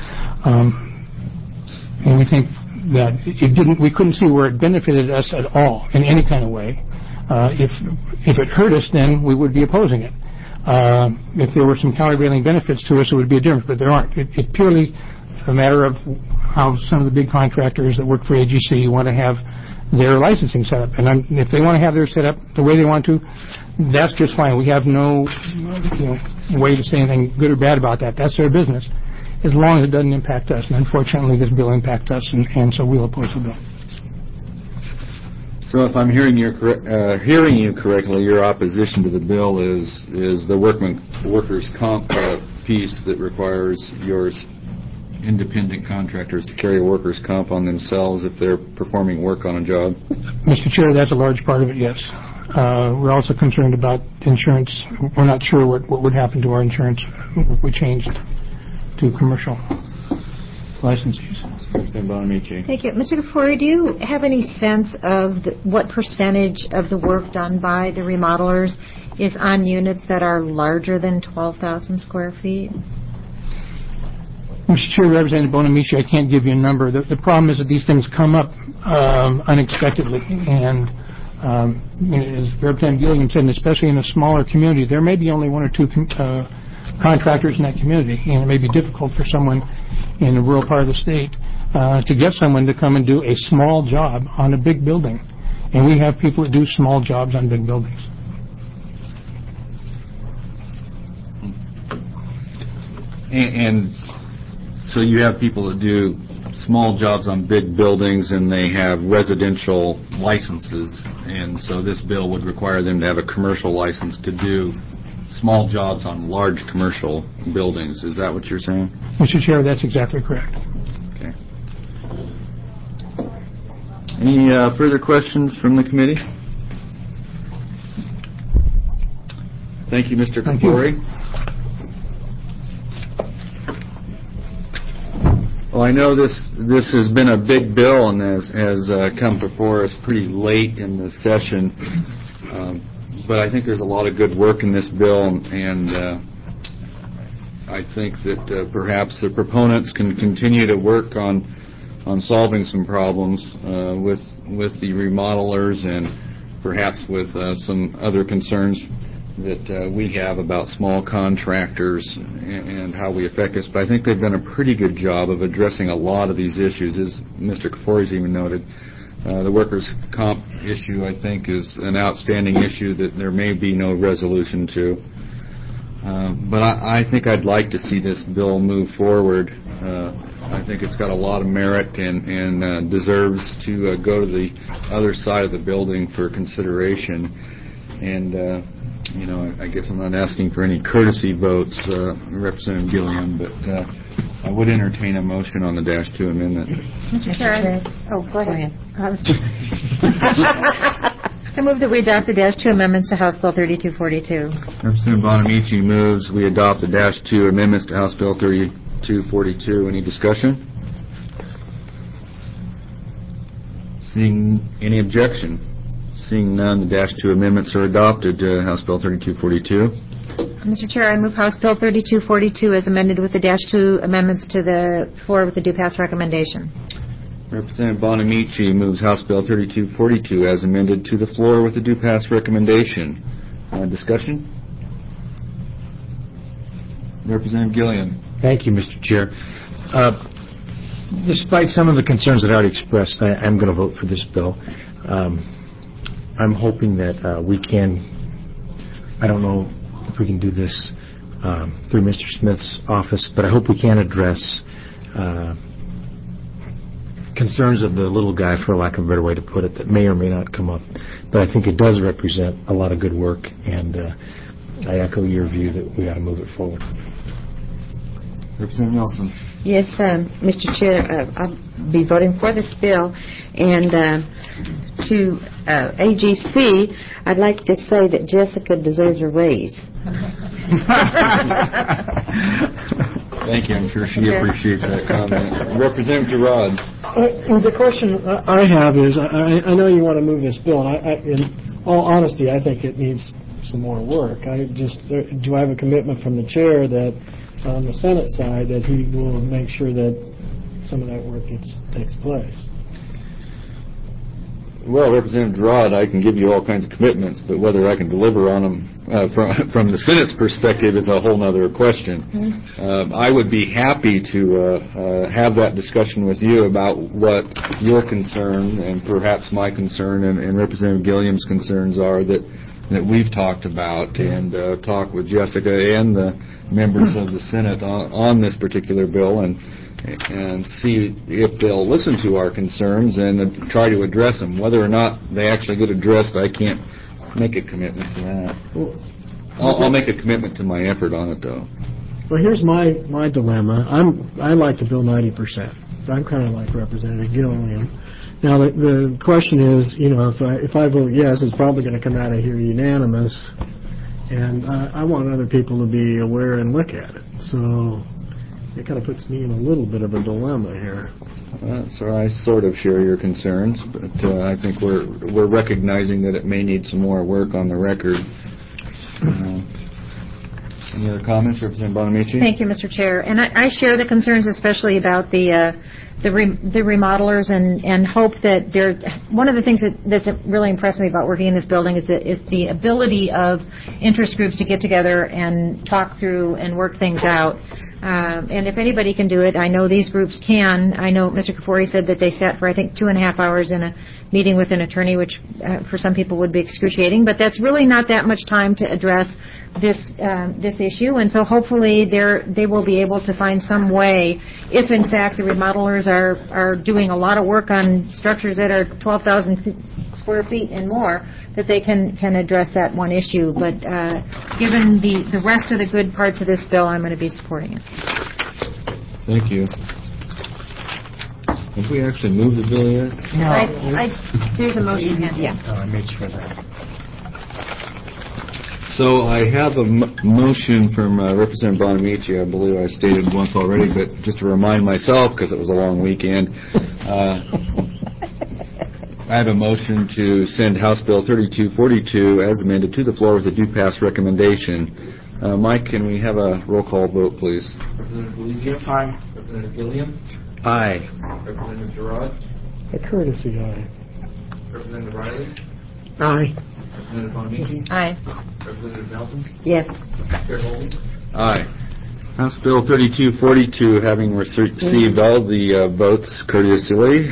And we think that we couldn't see where it benefited us at all in any kind of way. If it hurt us, then we would be opposing it. If there were some countervailing benefits to us, it would be a difference, but there aren't. It's purely a matter of how some of the big contractors that work for AGC want to have their licensing set up. And if they want to have theirs set up the way they want to, that's just fine. We have no way to say anything good or bad about that. That's their business, as long as it doesn't impact us. And unfortunately, this bill impacts us, and so we'll oppose the bill. So if I'm hearing you correctly, your opposition to the bill is the workers' comp piece that requires your independent contractors to carry workers' comp on themselves if they're performing work on a job? Mr. Chair, that's a large part of it, yes. We're also concerned about insurance. We're not sure what would happen to our insurance if we changed to commercial licensees. Thank you. Mr. Kafoury, do you have any sense of what percentage of the work done by the remodelers is on units that are larger than 12,000 square feet? Mr. Chair, Representative Bonamici, I can't give you a number. The problem is that these things come up unexpectedly, and as Representative Gilliam said, and especially in a smaller community, there may be only one or two contractors in that community, and it may be difficult for someone in a rural part of the state to get someone to come and do a small job on a big building. And we have people that do small jobs on big buildings. And so you have people that do small jobs on big buildings, and they have residential licenses, and so this bill would require them to have a commercial license to do small jobs on large commercial buildings. Is that what you're saying? Mr. Chair, that's exactly correct. Okay. Any further questions from the committee? Thank you, Mr. Kafoury. Well, I know this has been a big bill and has come before us pretty late in the session, but I think there's a lot of good work in this bill, and I think that perhaps the proponents can continue to work on solving some problems with the remodelers and perhaps with some other concerns that we have about small contractors and how we affect this. But I think they've done a pretty good job of addressing a lot of these issues, as Mr. Kafoury's even noted. The workers' comp issue, I think, is an outstanding issue that there may be no resolution to. But I think I'd like to see this bill move forward. I think it's got a lot of merit and deserves to go to the other side of the building for consideration. And I guess I'm not asking for any courtesy votes, Representative Gilliam, but I would entertain a motion on the -2 amendment. Mr. Chair. Go ahead. I move that we adopt the -2 amendments to House Bill 3242. Representative Bonamici moves we adopt the -2 amendments to House Bill 3242. Any discussion? Seeing any objection? Seeing none, the -2 amendments are adopted to House Bill 3242. Mr. Chair, I move House Bill 3242 as amended with the -2 amendments to the floor with the due pass recommendation. Representative Bonamici moves House Bill 3242 as amended to the floor with the due pass recommendation. Discussion? Representative Gilliam. Thank you, Mr. Chair. Despite some of the concerns that I already expressed, I'm going to vote for this bill. I'm hoping that we can, I don't know if we can do this through Mr. Smith's office, but I hope we can address concerns of the little guy, for lack of a better way to put it, that may or may not come up. But I think it does represent a lot of good work, and I echo your view that we ought to move it forward. Representative Nelson. Yes, Mr. Chair, I'll be voting for this bill. And to AGC, I'd like to say that Jessica deserves a raise. Thank you. I'm sure she appreciates that comment. Representative Gerard. The question I have is, I know you want to move this bill, and in all honesty, I think it needs some more work. Do I have a commitment from the chair that on the Senate side that he will make sure that some of that work takes place? Well, Representative Gerard, I can give you all kinds of commitments, but whether I can deliver on them from the Senate's perspective is a whole other question. I would be happy to have that discussion with you about what your concern and perhaps my concern and Representative Gilliam's concerns are that we've talked about, and talk with Jessica and the members of the Senate on this particular bill and see if they'll listen to our concerns and try to address them. Whether or not they actually get addressed, I can't make a commitment to that. I'll make a commitment to my effort on it, though. Well, here's my dilemma. I like the bill 90%. I'm kind of like Representative Gilliam. Now, the question is, if I vote yes, it's probably going to come out of here unanimous, and I want other people to be aware and look at it. So it kind of puts me in a little bit of a dilemma here. So I sort of share your concerns, but I think we're recognizing that it may need some more work on the record. Any other comments, Representative Bonamici? Thank you, Mr. Chair. And I share the concerns, especially about the remodelers, and hope that one of the things that's really impressed me about working in this building is the ability of interest groups to get together and talk through and work things out. And if anybody can do it, I know these groups can. I know Mr. Kafoury said that they sat for, I think, 2.5 hours in a meeting with an attorney, which for some people would be excruciating, but that's really not that much time to address this issue. And so hopefully they will be able to find some way, if in fact the remodelers are doing a lot of work on structures that are 12,000 square feet and more, that they can address that one issue. But given the rest of the good parts of this bill, I'm going to be supporting it. Thank you. Have we actually moved the bill yet? No. There's a motion. Yeah. I made sure of that. So I have a motion from Representative Bonamici. I believe I stated once already, but just to remind myself, because it was a long weekend, I have a motion to send House Bill 3242 as amended to the floor with a due pass recommendation. Mike, can we have a roll call vote, please? Representative Gilliam? Aye. Representative Gilliam? Aye. Representative Gerard? A courtesy aye. Representative Riley? Aye. Representative Bonamici? Aye. Representative Nelson? Yes. Chair Colby? Aye. House Bill 3242, having received all the votes courteously,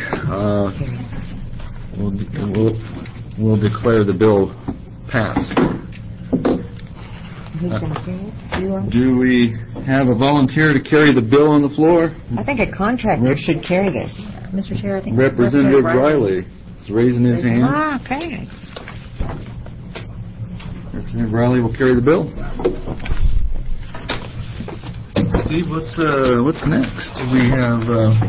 we'll declare the bill passed. Who's going to carry it? You are? Do we have a volunteer to carry the bill on the floor? I think a contractor should carry this. Mr. Chair, I think Representative Riley is raising his hand. Okay. Representative Riley will carry the bill. Steve, what's next? We have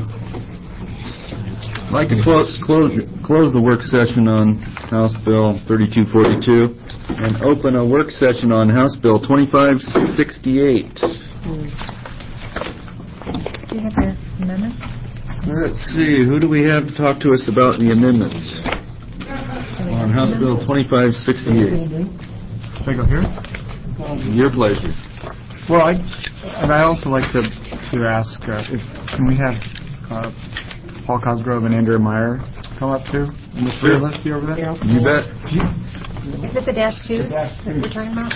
I'd like to close the work session on House Bill 3242 and open a work session on House Bill 2568. Do you have the amendments? Let's see, who do we have to talk to us about the amendments on House Bill 2568? Can I go here? Your pleasure. Well, I'd also like to ask, can we have Paul Cosgrove and Andrea Meyer come up too? And the three of us be over there? You bet. Is it the -2 that we're talking about?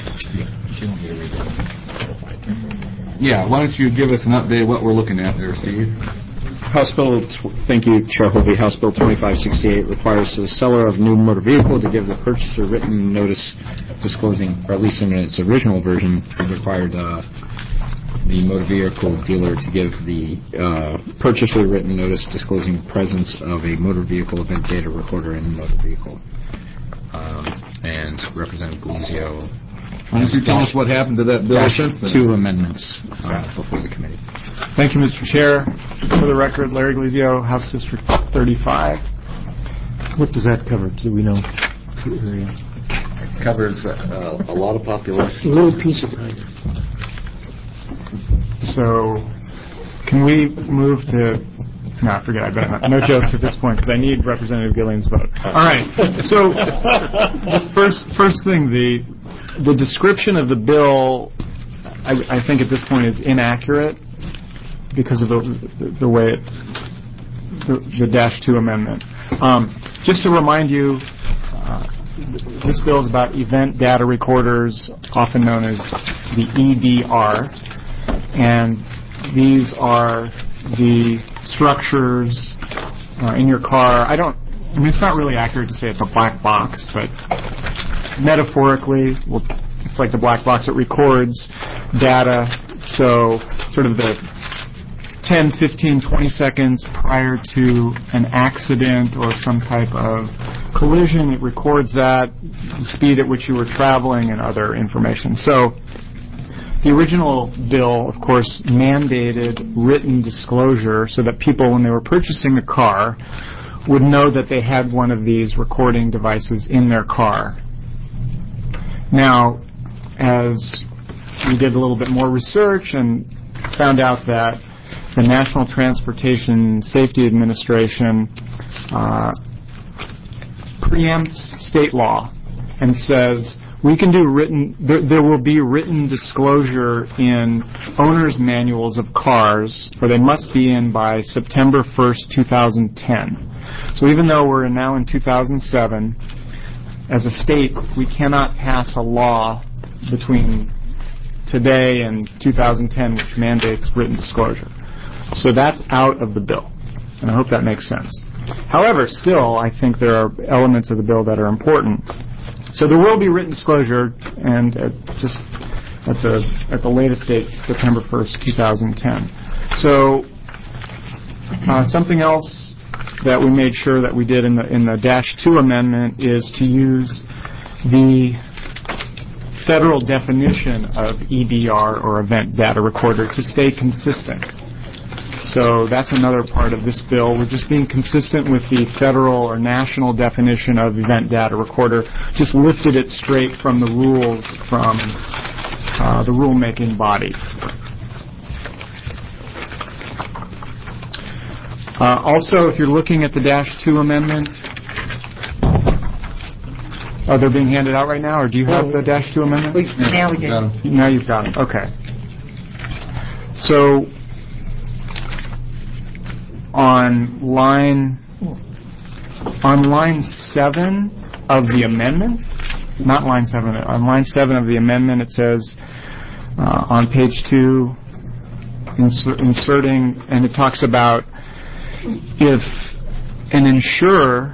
Yeah, why don't you give us an update of what we're looking at there, Steve? House Bill, thank you, Chair Hovey. House Bill 2568 requires the seller of new motor vehicle to give the purchaser written notice disclosing, or at least in its original version, it required the motor vehicle dealer to give the purchaser written notice disclosing presence of a motor vehicle event data recorder in the motor vehicle. And Representative Galizio. Why don't you tell us what happened to that bill since then? 2 amendments before the committee. Thank you, Mr. Chair. For the record, Larry Galizio, House District 35. What does that cover? Do we know? Covers a lot of population. A little piece of it. So, can we move to... No, forget I better not. No jokes at this point because I need Representative Gillian's vote. All right. So, just first thing, the description of the bill, I think at this point is inaccurate because of the way the -2 amendment. Just to remind you, this bill is about event data recorders, often known as the EDR, and these are the structures in your car. I mean, it's not really accurate to say it's a black box, but metaphorically, it's like the black box that records data. So sort of the 10, 15, 20 seconds prior to an accident or some type of collision, it records that, the speed at which you were traveling, and other information. So the original bill, of course, mandated written disclosure so that people, when they were purchasing a car, would know that they had one of these recording devices in their car. Now, as we did a little bit more research and found out that the National Transportation Safety Administration preempts state law and says we can do there will be written disclosure in owner's manuals of cars, or they must be in by September 1st, 2010. So even though we're now in 2007, as a state, we cannot pass a law between today and 2010 which mandates written disclosure. So that's out of the bill, and I hope that makes sense. However, still, I think there are elements of the bill that are important. So there will be written disclosure, and just at the latest date, September 1st, 2010. So something else that we made sure that we did in the -2 amendment is to use the federal definition of EDR, or event data recorder, to stay consistent. So that's another part of this bill. We're just being consistent with the federal or national definition of event data recorder, just lifted it straight from the rules from the rulemaking body. Also, if you're looking at the -2 amendment, they're being handed out right now, or do you have the -2 amendment? Now we do. Now you've got them. Okay. So on line 7 of the amendment, not line 7, on line 7 of the amendment, it says on page 2, inserting, and it talks about if an insurer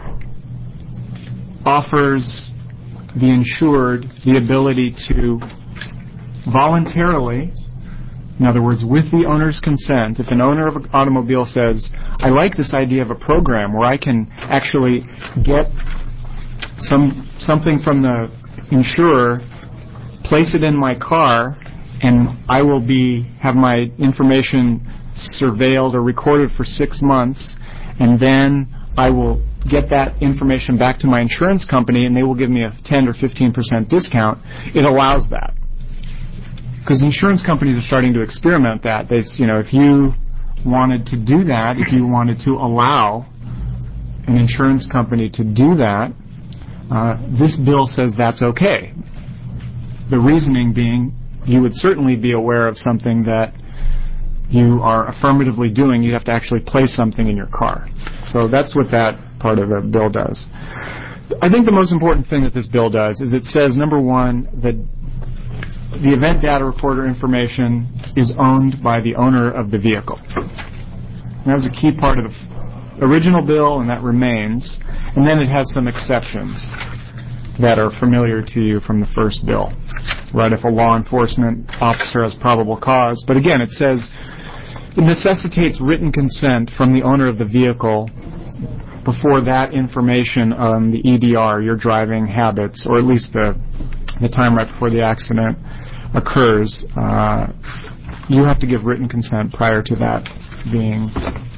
offers the insured the ability to voluntarily, in other words, with the owner's consent, if an owner of an automobile says, I like this idea of a program where I can actually get something from the insurer, place it in my car, and I will have my information surveilled or recorded for 6 months, and then I will get that information back to my insurance company, and they will give me a 10 or 15% discount. It allows that. Because insurance companies are starting to experiment that. If you wanted to do that, if you wanted to allow an insurance company to do that, this bill says that's okay. The reasoning being, you would certainly be aware of something that you are affirmatively doing. You'd have to actually place something in your car. So that's what that part of the bill does. I think the most important thing that this bill does is it says, number one, that the event data recorder information is owned by the owner of the vehicle. And that was a key part of the original bill, and that remains. And then it has some exceptions that are familiar to you from the first bill. Right, if a law enforcement officer has probable cause. But again, it says it necessitates written consent from the owner of the vehicle before that information on the EDR, your driving habits, or at least the time right before the accident occurs, you have to give written consent prior to that being,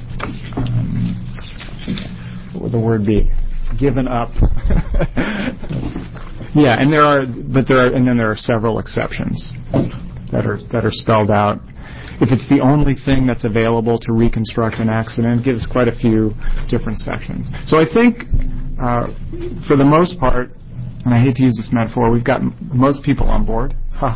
what would the word be, given up. Yeah, and there are several exceptions that are spelled out. If it's the only thing that's available to reconstruct an accident, it gives quite a few different sections. So I think, for the most part, and I hate to use this metaphor, we've got most people on board.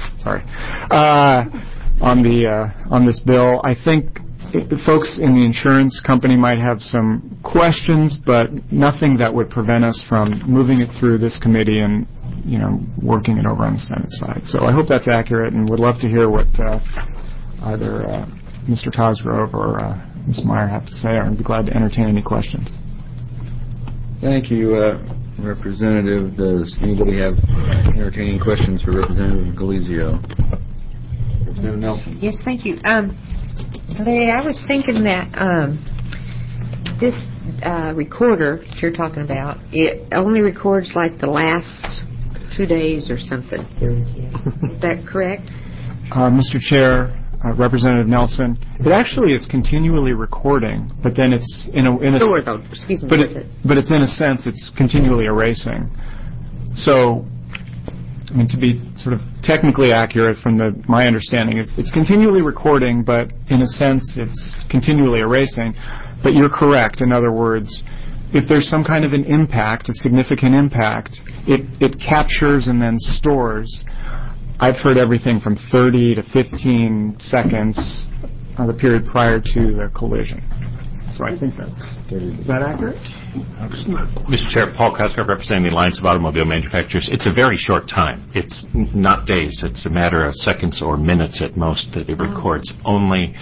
On this bill. I think the folks in the insurance company might have some questions, but nothing that would prevent us from moving it through this committee and working it over on the Senate side. So I hope that's accurate, and would love to hear what either Mr. Cosgrove or Ms. Meyer have to say, or I'd be glad to entertain any questions. Thank you, Representative. Does anybody have entertaining questions for Representative Galizio? Representative Nelson. Yes, thank you. Larry, I was thinking that this recorder that you're talking about, it only records like the last 2 days or something. Is that correct? Mr. Chair, Representative Nelson, it actually is continually recording, but then it's but it's in a sense it's continually erasing. So, I mean, to be sort of technically accurate from my understanding is it's continually recording, but in a sense it's continually erasing. But you're correct. In other words, if there's some kind of an impact, a significant impact, it captures and then stores. I've heard everything from 30 to 15 seconds of the period prior to the collision. So I think is that accurate? Mr. Chair, Paul Cosgrove, representing the Alliance of Automobile Manufacturers. It's a very short time. It's not days. It's a matter of seconds or minutes at most that it records. Only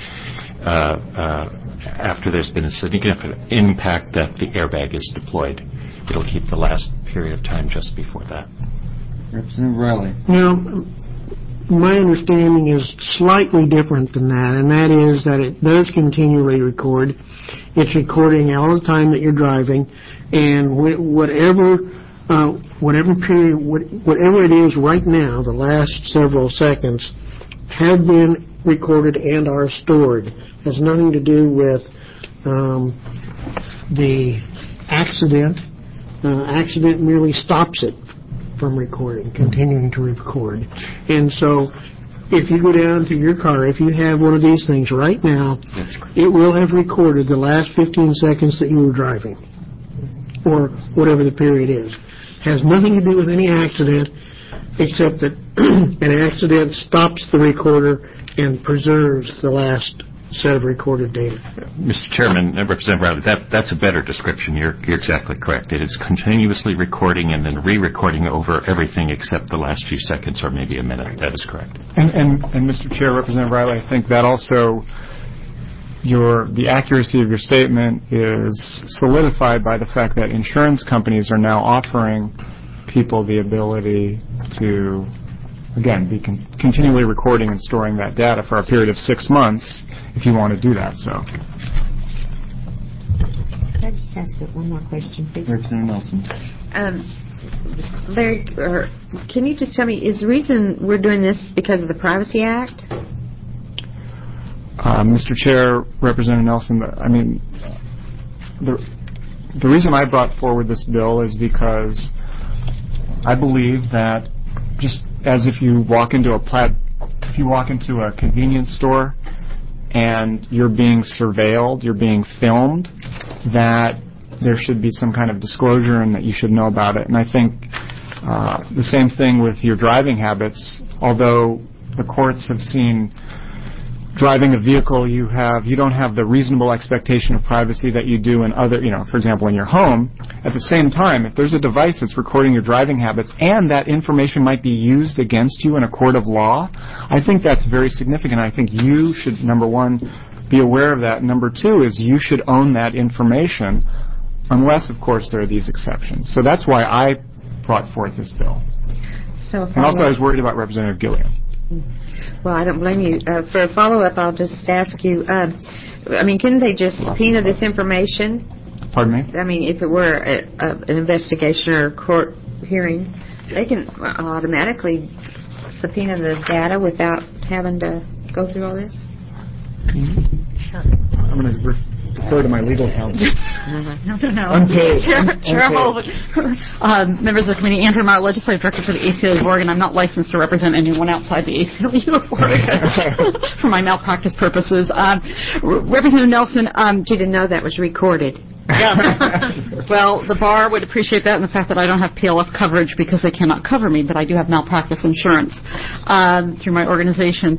after there's been a significant impact that the airbag is deployed. It'll keep the last period of time just before that. Representative Riley. Now, my understanding is slightly different than that, and that is that it does continually record. It's recording all the time that you're driving, and whatever period, whatever it is right now, the last several seconds have been recorded and are stored. It has nothing to do with the accident. Accident merely stops it from recording, continuing to record. And so if you go down to your car, if you have one of these things right now, it will have recorded the last 15 seconds that you were driving, or whatever the period is. Has nothing to do with any accident, except that an accident stops the recorder and preserves the last set of recorded data. Mr. Chairman, Representative Riley, that's a better description. You're exactly correct. It is continuously recording and then re-recording over everything except the last few seconds or maybe a minute. That is correct. And Mr. Chair, Representative Riley, I think that also the accuracy of your statement is solidified by the fact that insurance companies are now offering people the ability to, again, be continually recording and storing that data for a period of 6 months if you want to do that. So, Can I just ask one more question, please? Representative Nelson. Larry, can you just tell me, is the reason we're doing this because of the Privacy Act? Mr. Chair, Representative Nelson, I mean, the reason I brought forward this bill is because I believe that just as if you walk into a convenience store and you're being surveilled, you're being filmed, that there should be some kind of disclosure and that you should know about it. And I think The same thing with your driving habits. Although the courts have seen driving a vehicle, you don't have the reasonable expectation of privacy that you do in other, for example, in your home. At the same time, if there's a device that's recording your driving habits and that information might be used against you in a court of law, I think that's very significant. I think you should, number one, be aware of that. Number two is you should own that information, unless, of course, there are these exceptions. So that's why I brought forth this bill. And also I was worried about Representative Gilliam. Well, I don't blame you. For a follow-up, I'll just ask you, couldn't they just subpoena this information? Pardon me? I mean, if it were an investigation or a court hearing, they can automatically subpoena the data without having to go through all this? Sure. I'm going to refer to my legal counsel. No. Unpaid. Chair Holden, members of the committee, Andrew Marr, Legislative Director for the ACLU of Oregon. I'm not licensed to represent anyone outside the ACLU of Oregon for my malpractice purposes. Representative Nelson, you didn't know that was recorded. Yeah. Well, the bar would appreciate that and the fact that I don't have PLF coverage because they cannot cover me, but I do have malpractice insurance through my organization.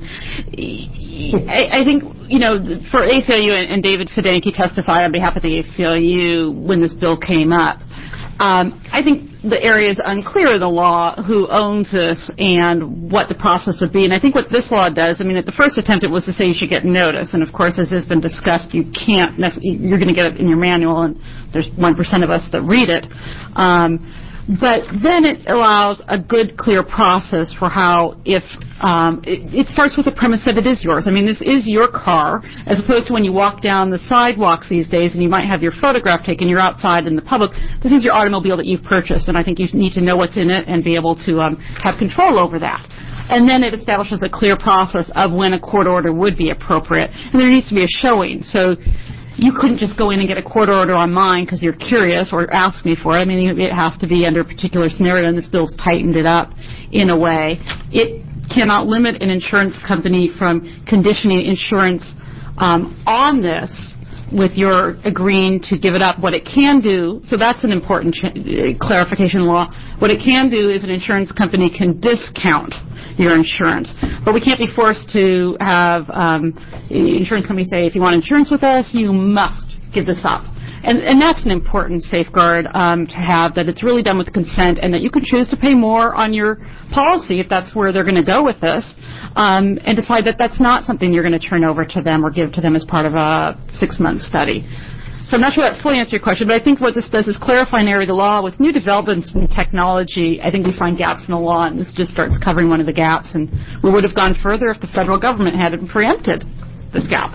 I think, for ACLU, and David Fidenki testified on behalf of the ACLU when this bill came up, I think the area is unclear in the law who owns this and what the process would be. And I think what this law does, at the first attempt it was to say you should get notice. And, of course, as has been discussed, you're going to get it in your manual, and there's 1% of us that read it. But then it allows a good, clear process for how it starts with the premise that it is yours. This is your car, as opposed to when you walk down the sidewalks these days and you might have your photograph taken, you're outside in the public. This is your automobile that you've purchased, and I think you need to know what's in it and be able to have control over that. And then it establishes a clear process of when a court order would be appropriate. And there needs to be a showing. So you couldn't just go in and get a court order on mine because you're curious or ask me for it. It has to be under a particular scenario, and this bill's tightened it up in a way. It cannot limit an insurance company from conditioning insurance on this with your agreeing to give it up. What it can do, so that's an important clarification law, what it can do is an insurance company can discount your insurance. But we can't be forced to have insurance companies say, if you want insurance with us, you must give this up. And that's an important safeguard to have, that it's really done with consent and that you can choose to pay more on your policy if that's where they're going to go with this, and decide that that's not something you're going to turn over to them or give to them as part of a 6-month study. So I'm not sure that fully answers your question, but I think what this does is clarify an area of the law. With new developments in technology, I think we find gaps in the law, and this just starts covering one of the gaps. And we would have gone further if the federal government hadn't preempted this gap.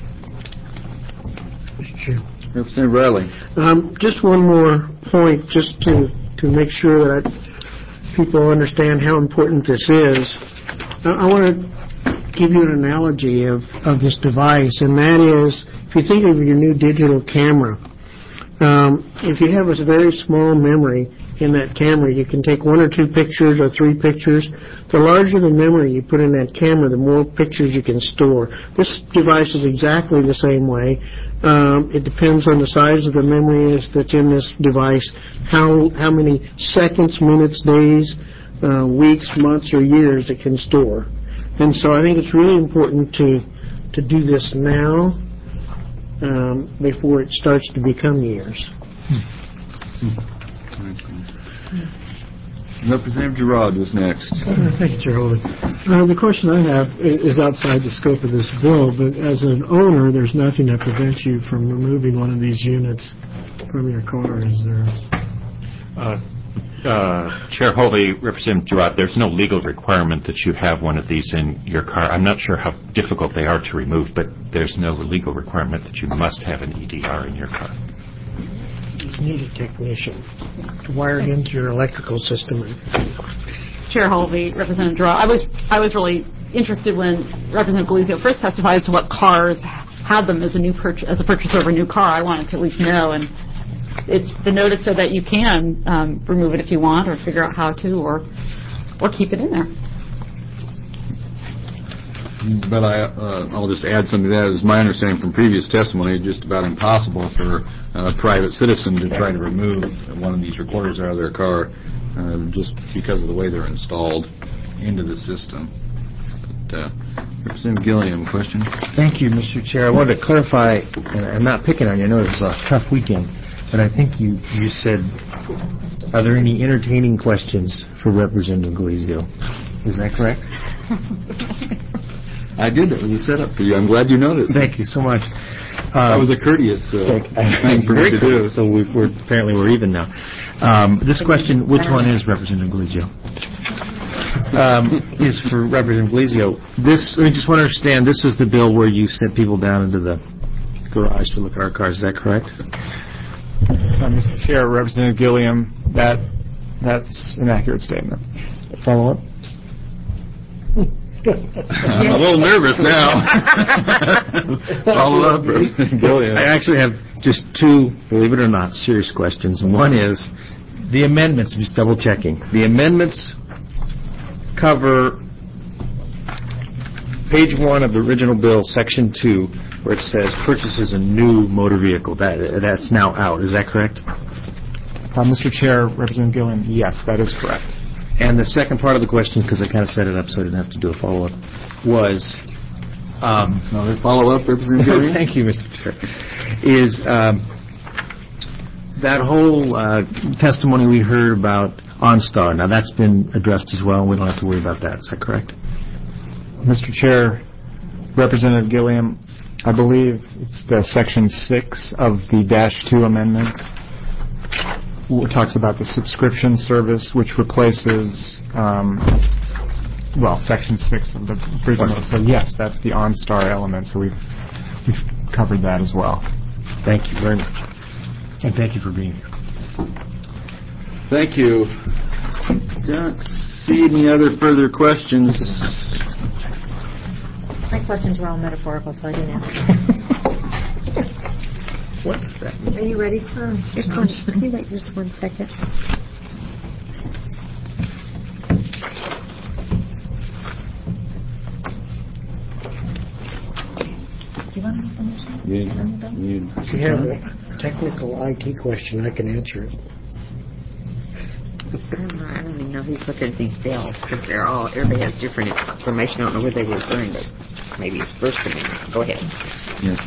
Mr. Chair. Representative Riley. Just one more point, just to make sure that people understand how important this is. I want to give you an analogy of this device, and that is, if you think of your new digital camera, if you have a very small memory in that camera, you can take 1 or 2 pictures or 3 pictures. The larger the memory you put in that camera, the more pictures you can store. This device is exactly the same way. It depends on the size of the memory that's in this device, how many seconds, minutes, days, weeks, months, or years it can store. And so I think it's really important to do this now before it starts to become years. Representative Girard was next. Thank you, Chair Holden. The question I have is outside the scope of this bill, but as an owner, there's nothing that prevents you from removing one of these units from your car, is there? Chair Holden, Representative Girard, there's no legal requirement that you have one of these in your car. I'm not sure how difficult they are to remove, but there's no legal requirement that you must have an EDR in your car. You need a technician to wire it into your electrical system. Chair Holden, Representative Girard, I was really interested when Representative Galizio first testified as to what cars have them as a purchaser of a new car. I wanted to at least know, and it's the notice so that you can remove it if you want, or figure out how to, or keep it in there. But I'll just add something to that. It's my understanding from previous testimony, it's just about impossible for a private citizen to try to remove one of these recorders out of their car. just because of the way they're installed into the system. But, Representative Gilliam, question? Thank you, Mr. Chair. I wanted to clarify, and I'm not picking on you, I know it was a tough weekend, but I think you said, are there any entertaining questions for Representative Galizio? Is that correct? I did. That was a setup for you. I'm glad you noticed. Thank you so much. That was a courteous thing for me to do. So apparently we're even now. This question, which one is Representative Galizio? Is for Representative Galizio. I just want to understand, this was the bill where you sent people down into the garage to look at our cars. Is that correct? Mr. Chair, Representative Gilliam, that's an accurate statement. Follow up? I'm a little nervous now. Follow up, Representative Gilliam. I actually have just two, believe it or not, serious questions. One is the amendments. I'm just double checking. The amendments cover page 1 of the original bill, section 2, where it says purchases a new motor vehicle. That's now out. Is that correct? Mr. Chair, Representative Gilliam, yes, that is correct. And the second part of the question, because I kind of set it up so I didn't have to do a follow-up, was... Another follow-up, Representative Gilliam? Thank you, Mr. Chair. Is that whole testimony we heard about OnStar, now that's been addressed as well, and we don't have to worry about that. Is that correct? Mr. Chair, Representative Gilliam, I believe it's the section 6 of the -2 amendment. It talks about the subscription service, which replaces, section 6 of the original. So yes, that's the OnStar element. So we've covered that as well. Thank you very much, and thank you for being here. Thank you. Don't see any other further questions. My questions were all metaphorical, so I didn't answer. What's that? Are you ready for just one? Can you wait just 1 second? Do you want to finish? If you have a technical IT question, I can answer it. I don't even know who's looking at these bills, because everybody has different information. I don't know where they were referring to. Maybe it's First Amendment. Go ahead. Yes.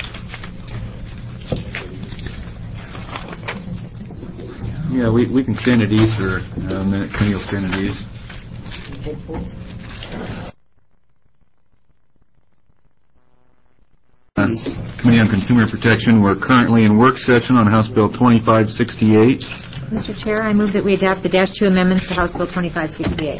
Yeah, we can stand at ease for a minute. Can you stand at ease? Committee on Consumer Protection. We're currently in work session on House Bill 2568. Mr. Chair, I move that we adopt the -2 amendments to House Bill 2568.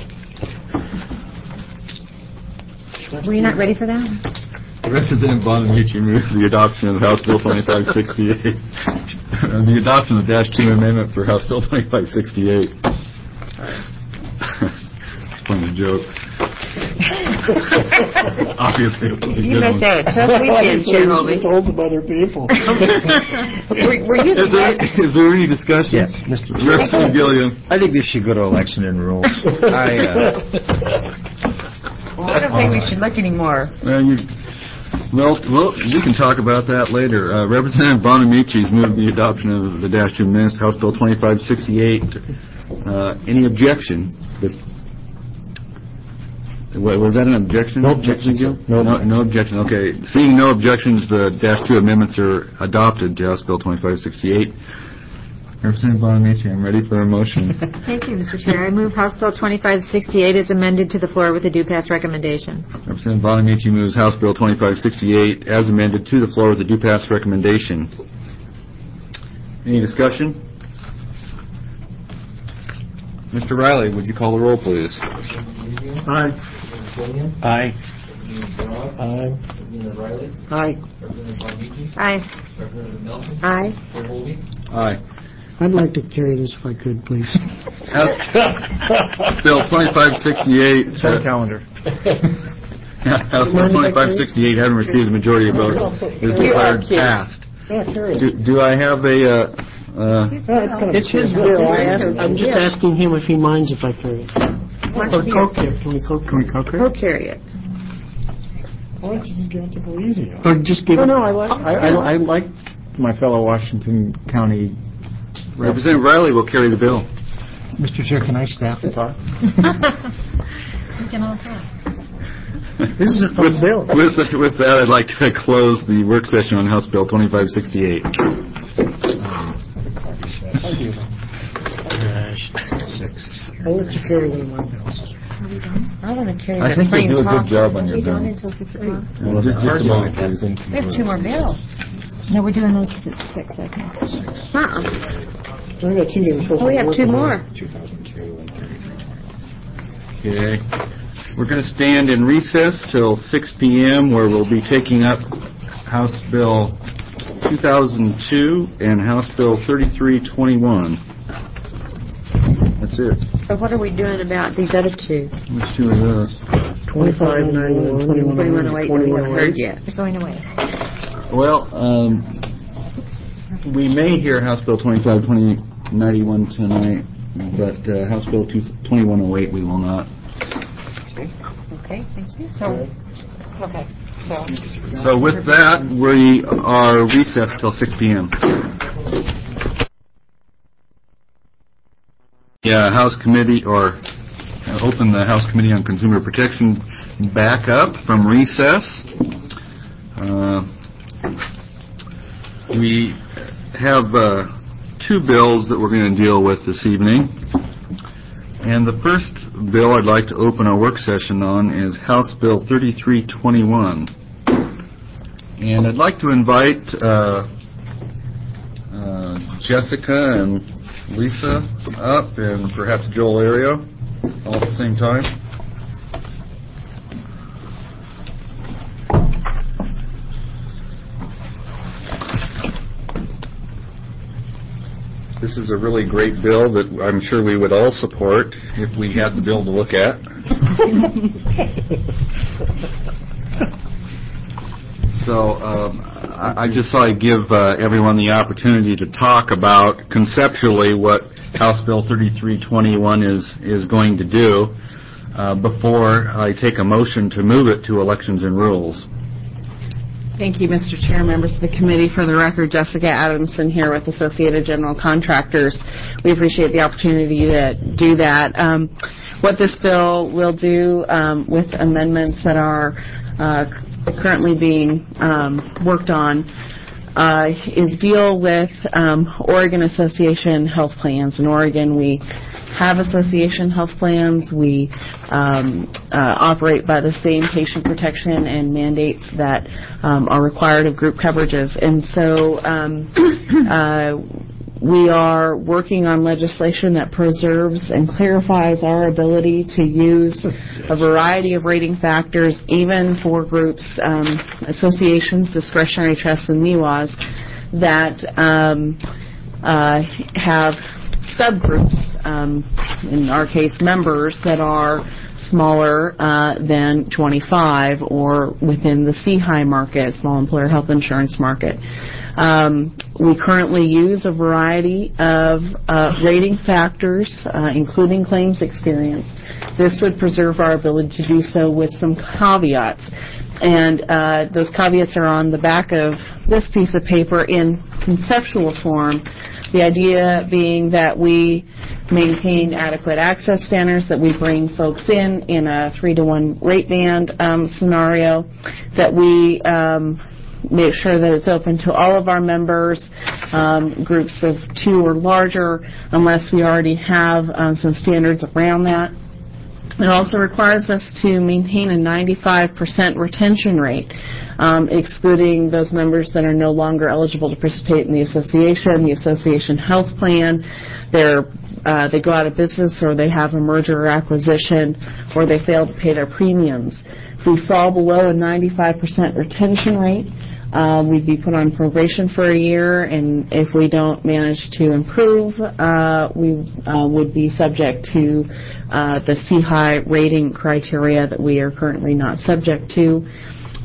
Were you not ready for that? Representative Bonamici moves the adoption of House Bill 2568. The adoption of the -2 amendment for House Bill 2568. It's funny joke. Obviously, it was a You good must one. have a tough weekend, Chair told some other people. Were you Is there any discussion? Yes, Mr. Representative Gilliam. I think this should go to election and rules. I don't think we should look anymore. Well, we can talk about that later. Representative Bonamici's moved the adoption of the -2 amendments, House Bill 2568. Any objection? Was that an objection? No objection, sir. No objection. Okay. Seeing no objections, the -2 amendments are adopted to House Bill 2568. Representative Bonamici, I'm ready for a motion. Thank you, Mr. Chair. I move House Bill 2568 is amended to the floor with a due pass recommendation. Representative Bonamici moves House Bill 2568 as amended to the floor with a due pass recommendation. Any discussion? Mr. Riley, would you call the roll, please? Aye. Aye. Aye. Representative Riley? Aye. Representative Bonamici? Aye. Representative Nelson? Aye. Chair Holby? Aye. I'd like to carry this if I could, please. House Bill 2568. Set a calendar. House Bill 2568, having received a majority of votes, is declared passed. Do I have a... It's his bill. I'm just asking him if he minds if I carry it. Or co-carry it. Can we co-carry it? Co-carry it. Why don't you just give it to Galizio? Or just give No, I like I like my fellow Washington County Representative Riley will carry the bill. Mr. Chair, can I staff the talk? We can all talk. This is a fun bill. With that, I'd like to close the work session on House Bill 2568. Thank you. I'll let you carry one of my bills. Are we done? I want to carry I the think you frame do a talk. good job on Are your we done bill. until 6 o'clock? Well, just a moment, please. We have 2 more bills. No, we're doing those at 6, I think. Uh-uh. I got 2 that are supposed to Oh, we have work 2 on. more. 2002 and 33. Okay. We're going to stand in recess till 6 p.m., where we'll be taking up House Bill 2002 and House Bill 3321. That's it. So what are we doing about these other 2? Which 2 are those? 2591, 2108, we haven't heard 2108. yet. They're going away. Well, we may hear House Bill 2591 tonight, but House Bill 2108 we will not. Okay, thank you. Okay. So with that, we are recessed till 6 p.m. House Committee, or open the House Committee on Consumer Protection back up from recess. We have 2 bills that we're going to deal with this evening. And the first bill I'd like to open our work session on is House Bill 3321. And I'd like to invite Jessica and Lisa up, and perhaps Joel Ario all at the same time. This is a really great bill that I'm sure we would all support if we had the bill to look at. So I just thought I'd give everyone the opportunity to talk about conceptually what House Bill 3321 is going to do before I take a motion to move it to Elections and Rules. Thank you, Mr. Chair, members of the committee. For the record, Jessica Adamson here with Associated General Contractors. We appreciate the opportunity to do that. What this bill will do with amendments that are currently being worked on is deal with Oregon Association health plans. In Oregon, we have association health plans. We operate by the same patient protection and mandates that are required of group coverages. And so we are working on legislation that preserves and clarifies our ability to use a variety of rating factors, even for groups, associations, discretionary trusts, and MIWAs that have subgroups, in our case members, that are smaller than 25 or within the CHI market, small employer health insurance market. We currently use a variety of rating factors, including claims experience. This would preserve our ability to do so with some caveats. And those caveats are on the back of this piece of paper in conceptual form. The idea being that we maintain adequate access standards, that we bring folks in a 3-to-1 rate band scenario, that we make sure that it's open to all of our members, groups of 2 or larger, unless we already have some standards around that. It also requires us to maintain a 95% retention rate, excluding those members that are no longer eligible to participate in the association health plan. They go out of business, or they have a merger or acquisition, or they fail to pay their premiums. If we fall below a 95% retention rate, we'd be put on probation for a year, and if we don't manage to improve, we would be subject to the CHI rating criteria that we are currently not subject to.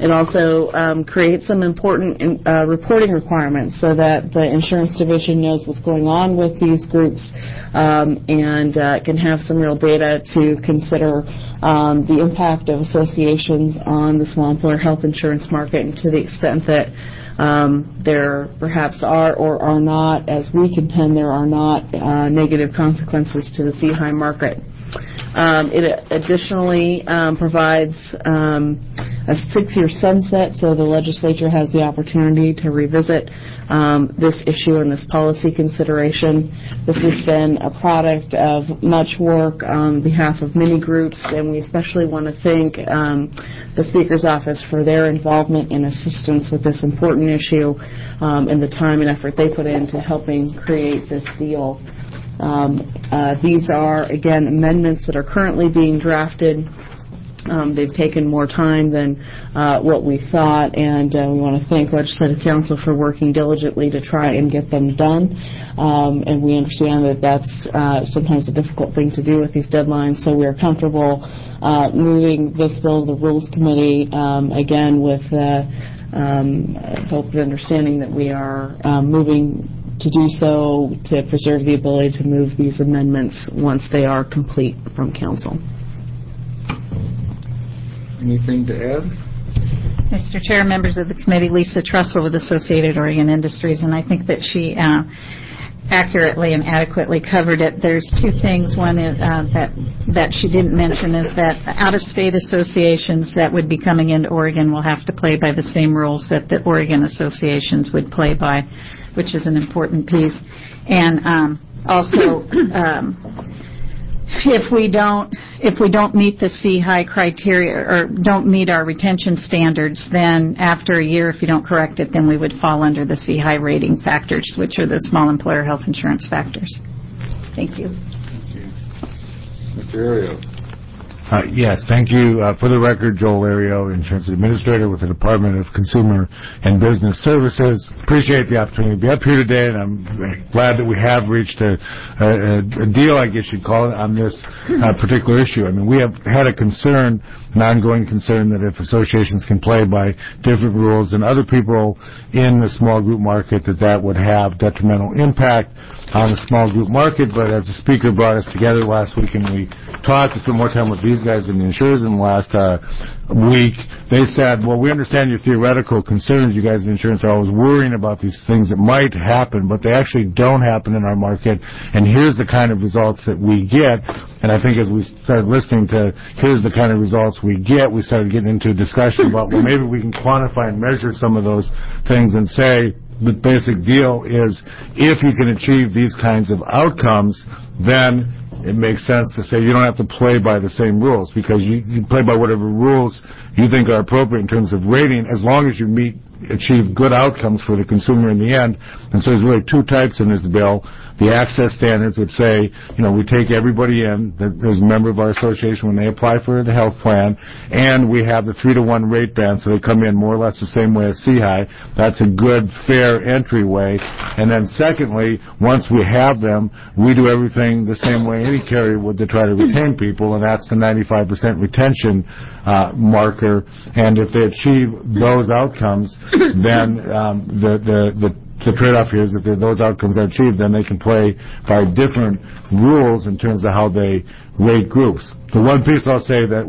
It also creates some important reporting requirements so that the insurance division knows what's going on with these groups and can have some real data to consider the impact of associations on the small employer health insurance market, and to the extent that there perhaps are or are not, as we contend there are not, negative consequences to the CHI market. It additionally provides a 6-year sunset, so the legislature has the opportunity to revisit this issue and this policy consideration. This has been a product of much work on behalf of many groups, and we especially want to thank the Speaker's office for their involvement and assistance with this important issue and the time and effort they put into helping create this deal. These are, again, amendments that are currently being drafted. They've taken more time than what we thought, and we want to thank Legislative Council for working diligently to try and get them done. And we understand that that's sometimes a difficult thing to do with these deadlines, so we are comfortable moving this bill to the Rules Committee, again, with hope and understanding that we are moving to do so to preserve the ability to move these amendments once they are complete from Council. Anything to add? Mr. Chair, members of the committee, Lisa Trussell with Associated Oregon Industries, and I think that she accurately and adequately covered it. There's two things. One is, that she didn't mention is that out-of-state associations that would be coming into Oregon will have to play by the same rules that the Oregon associations would play by, which is an important piece. And also, if we don't meet the C-high criteria or don't meet our retention standards, then after a year, if you don't correct it, then we would fall under the C-high rating factors, which are the small employer health insurance factors. Thank you. Thank you. Mr. Ario. Yes, thank you. For the record, Joel Ario, Insurance Administrator with the Department of Consumer and Business Services. Appreciate the opportunity to be up here today, and I'm glad that we have reached a deal, I guess you'd call it, on this particular issue. I mean, we have had a concern, an ongoing concern, that if associations can play by different rules than other people in the small group market, that would have detrimental impact on the small group market. But as the Speaker brought us together last week and we talked to spend more time with these guys and the insurers in the last week, they said, well, we understand your theoretical concerns. You guys in insurance are always worrying about these things that might happen, but they actually don't happen in our market, and here's the kind of results that we get. And I think as we started listening to here's the kind of results we get, we started getting into a discussion about, well, maybe we can quantify and measure some of those things and say, the basic deal is if you can achieve these kinds of outcomes, then it makes sense to say you don't have to play by the same rules, because you play by whatever rules you think are appropriate in terms of rating, as long as you achieve good outcomes for the consumer in the end. And so there's really two types in this bill. The access standards would say, we take everybody in that is a member of our association when they apply for the health plan, and we have the 3-to-1 rate band, so they come in more or less the same way as CHI. That's a good, fair entryway. And then secondly, once we have them, we do everything the same way any carrier would to try to retain people, and that's the 95% retention marker. And if they achieve those outcomes, then the trade-off here is that if those outcomes are achieved, then they can play by different rules in terms of how they rate groups. The one piece I'll say that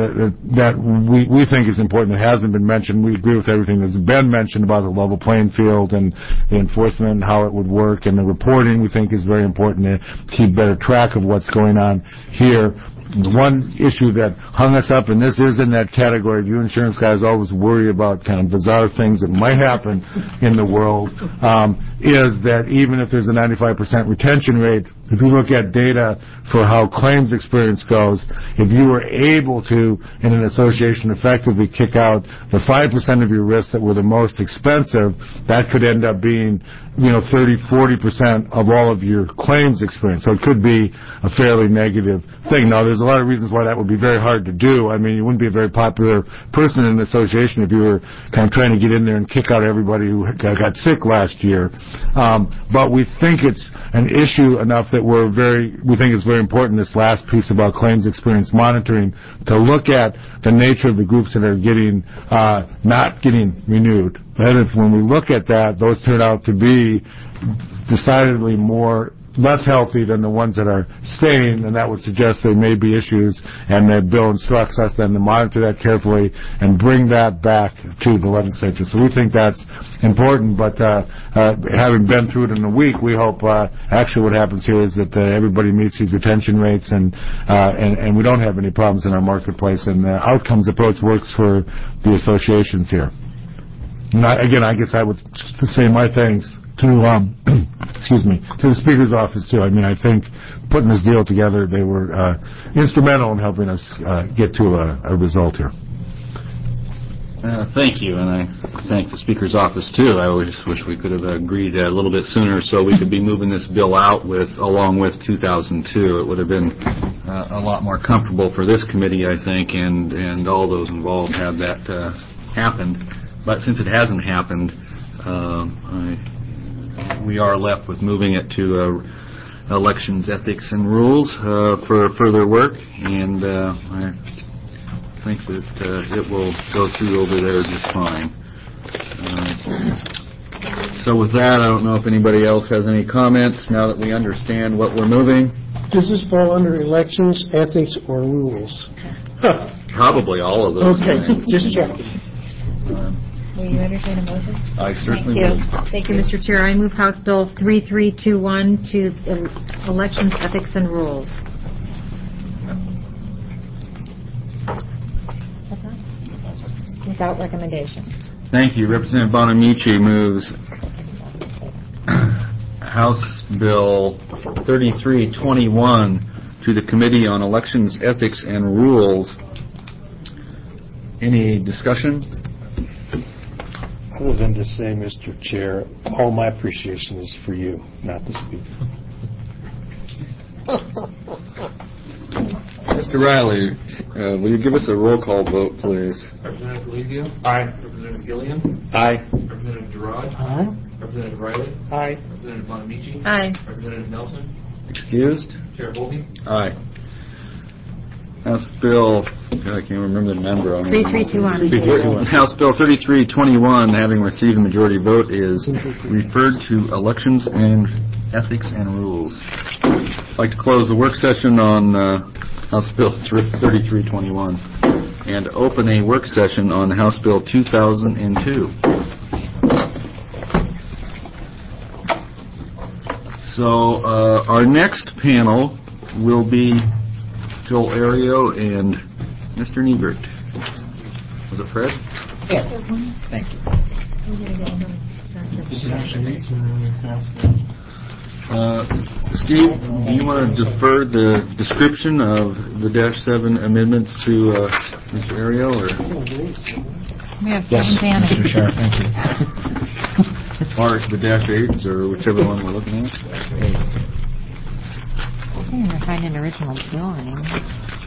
we think is important that hasn't been mentioned, we agree with everything that's been mentioned about the level playing field and the enforcement and how it would work, and the reporting we think is very important to keep better track of what's going on here. The one issue that hung us up, and this is in that category, you insurance guys always worry about kind of bizarre things that might happen in the world, is that even if there's a 95% retention rate, if you look at data for how claims experience goes, if you were able to, in an association, effectively kick out the 5% of your risks that were the most expensive, that could end up being 30-40% of all of your claims experience. So it could be a fairly negative thing. Now, there's a lot of reasons why that would be very hard to do. I mean, you wouldn't be a very popular person in an association if you were kind of trying to get in there and kick out everybody who got sick last year. But we think it's an issue enough that we think it's very important, this last piece about claims experience monitoring, to look at the nature of the groups that are not getting renewed. And if when we look at that, those turn out to be decidedly less healthy than the ones that are staying, and that would suggest there may be issues, and the bill instructs us then to monitor that carefully and bring that back to the legislature. So we think that's important, but having been through it in a week, we hope actually what happens here is that everybody meets these retention rates and we don't have any problems in our marketplace, and the outcomes approach works for the associations here. And I guess I would say my thanks to to the Speaker's office, too. I mean, I think putting this deal together, they were instrumental in helping us get to a result here. Thank you, and I thank the Speaker's office, too. I just wish we could have agreed a little bit sooner so we could be moving this bill out along with 2002. It would have been a lot more comfortable for this committee, I think, and all those involved had that happened. But since it hasn't happened, we are left with moving it to elections, ethics, and rules for further work, and I think that it will go through over there just fine. So with that, I don't know if anybody else has any comments now that we understand what we're moving. Does this fall under elections, ethics, or rules? Probably all of those things. Just checking. Will you entertain a motion? I certainly will. will. Thank you, Mr. Chair. I move House Bill 3321 to elections, ethics, and rules. Without recommendation. Thank you. Representative Bonamici moves House Bill 3321 to the Committee on Elections, Ethics, and Rules. Any discussion? Other than to say, Mr. Chair, all my appreciation is for you, not the Speaker. Mr. Riley, will you give us a roll call vote, please? Representative Delizio? Aye. Representative Gillian? Aye. Representative Gerard? Aye. Representative Riley? Aye. Representative Bonamici? Aye. Representative Nelson? Excused? Chair Holby? Aye. House Bill, I can't remember the number. 3321. House Bill 3321, having received a majority vote, is referred to Elections and Ethics and Rules. I'd like to close the work session on House Bill 3321 and open a work session on House Bill 2002. So our next panel will be Joel Ario and Mr. Niebert. Was it Fred? Yes. Thank you. Steve, do you want to defer the description of the -7 amendments to Mr. Ario? Or? We have 7 panels. Mr. Sheriff, thank you. Or the -8s, or whichever one we're looking at. I can't even find an original bill anymore.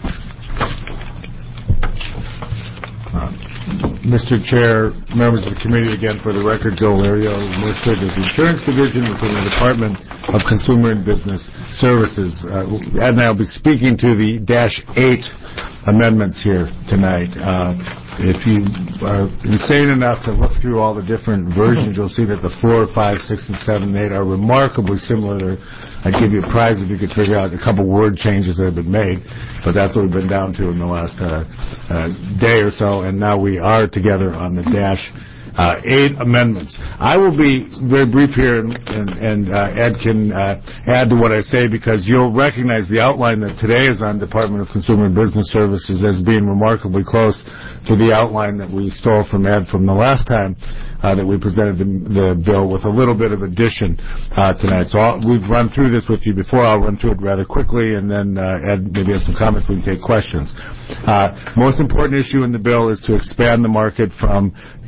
Mr. Chair, members of the committee, again, for the record, Joel Ario, administrator of the Insurance Division within the Department of Consumer and Business Services. Ed and I will be speaking to the -8 amendments here tonight. If you are insane enough to look through all the different versions, you'll see that the 4, 5, 6, and 7, 8 are remarkably similar. I'd give you a prize if you could figure out a couple word changes that have been made, but that's what we've been down to in the last day or so, and now we are together on the -8 amendments. I will be very brief here, and Ed can add to what I say, because you'll recognize the outline that today is on Department of Consumer and Business Services as being remarkably close to the outline that we stole from Ed from the last time that we presented the bill, with a little bit of addition tonight. So we've run through this with you before. I'll run through it rather quickly, and then Ed maybe has some comments. We can take questions. Most important issue in the bill is to expand the market from 2 to 25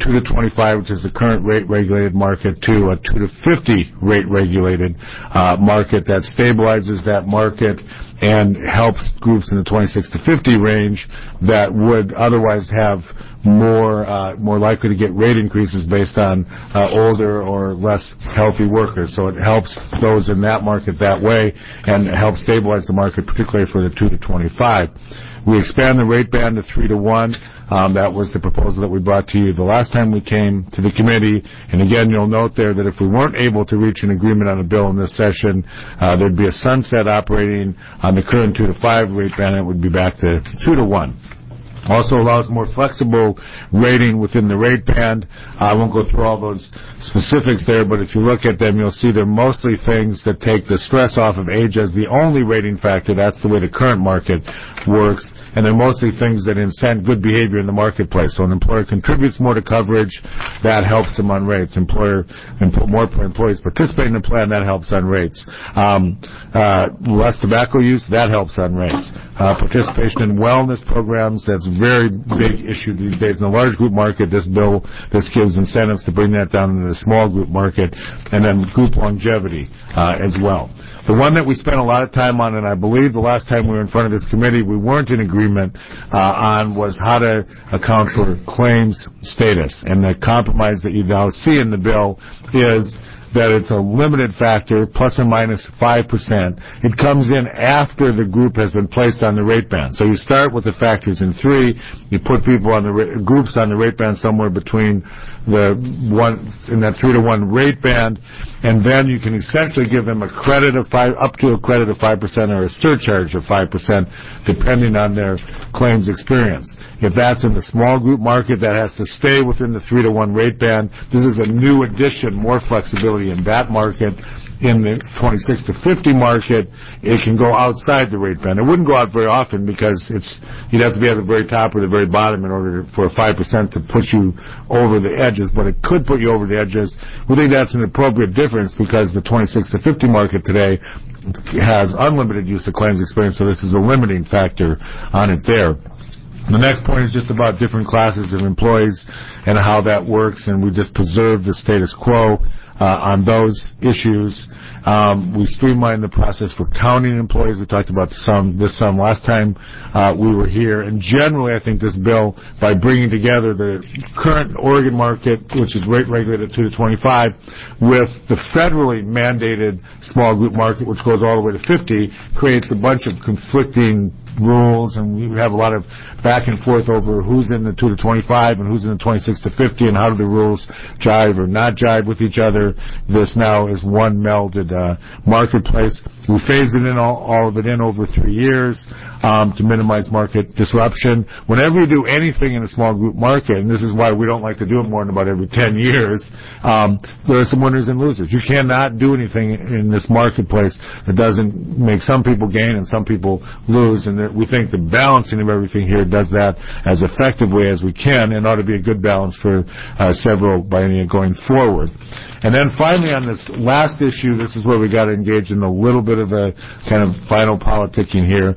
25, which is the current rate-regulated market, to a 2 to 50 rate-regulated market that stabilizes that market and helps groups in the 26 to 50 range that would otherwise have more likely to get rate increases based on older or less healthy workers. So it helps those in that market that way, and it helps stabilize the market, particularly for the 2 to 25. We expand the rate band to 3 to 1. That was the proposal that we brought to you the last time we came to the committee. And again, you'll note there that if we weren't able to reach an agreement on a bill in this session, there'd be a sunset operating on the current 2 to 5 rate band, and it would be back to 2 to 1. Also allows more flexible rating within the rate band. I won't go through all those specifics there, but if you look at them, you'll see they're mostly things that take the stress off of age as the only rating factor. That's the way the current market works. And they're mostly things that incent good behavior in the marketplace. So an employer contributes more to coverage, that helps them on rates. More employees participate in the plan, that helps on rates. Less tobacco use, that helps on rates. Participation in wellness programs, that's a very big issue these days. In the large group market, this gives incentives to bring that down into the small group market, and then group longevity as well. The one that we spent a lot of time on, and I believe the last time we were in front of this committee we weren't in agreement on, was how to account for claims status. And the compromise that you now see in the bill is that it's a limited factor, plus or minus 5%. It comes in after the group has been placed on the rate band. So you start with the factors in 3, you put people on the groups on the rate band somewhere between in that 3 to 1 rate band, and then you can essentially give them up to a credit of 5% or a surcharge of 5%, depending on their claims experience. If that's in the small group market, that has to stay within the 3 to 1 rate band. This is a new addition, more flexibility in that market. In the 26 to 50 market, it can go outside the rate band. It wouldn't go out very often because you'd have to be at the very top or the very bottom in order for 5% to push you over the edges, but it could put you over the edges. We think that's an appropriate difference because the 26 to 50 market today has unlimited use of claims experience, so this is a limiting factor on it there. The next point is just about different classes of employees and how that works, and we just preserve the status quo on those issues. We streamlined the process for counting employees. We talked about this sum last time we were here. And generally, I think this bill, by bringing together the current Oregon market, which is rate regulated 2 to 25, with the federally mandated small group market, which goes all the way to 50, creates a bunch of conflicting rules, and we have a lot of back and forth over who's in the 2 to 25 and who's in the 26 to 50 and how do the rules jive or not jive with each other. This now is one melded marketplace. We phased it in, all of it in over 3 years to minimize market disruption. Whenever you do anything in a small group market, and this is why we don't like to do it more than about every 10 years, there are some winners and losers. You cannot do anything in this marketplace that doesn't make some people gain and some people lose, and we think the balancing of everything here does that as effectively as we can, and ought to be a good balance for several biennia going forward. And then finally on this last issue, this is where we got to engage in a little bit of a kind of final politicking here.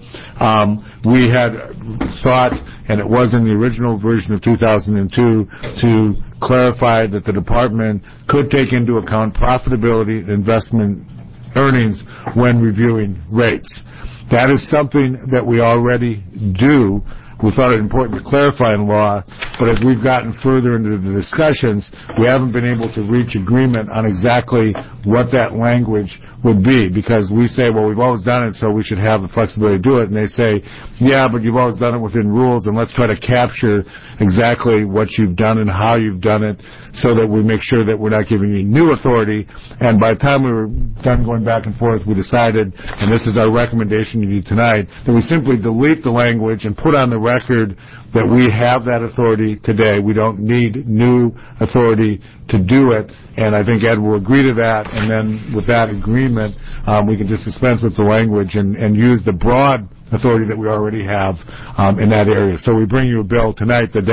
We had sought, and it was in the original version of 2002, to clarify that the department could take into account profitability and investment earnings when reviewing rates. That is something that we already do. We thought it important to clarify in law, but as we've gotten further into the discussions, we haven't been able to reach agreement on exactly what that language would be, because we say, well, we've always done it, so we should have the flexibility to do it, and they say, yeah, but you've always done it within rules, and let's try to capture exactly what you've done and how you've done it so that we make sure that we're not giving you new authority. And by the time we were done going back and forth, we decided, and this is our recommendation to you tonight, that we simply delete the language and put on the record that we have that authority today. We don't need new authority to do it, and I think Ed will agree to that, and then with that agreement, we can just dispense with the language and use the broad authority that we already have in that area. So we bring you a bill tonight. The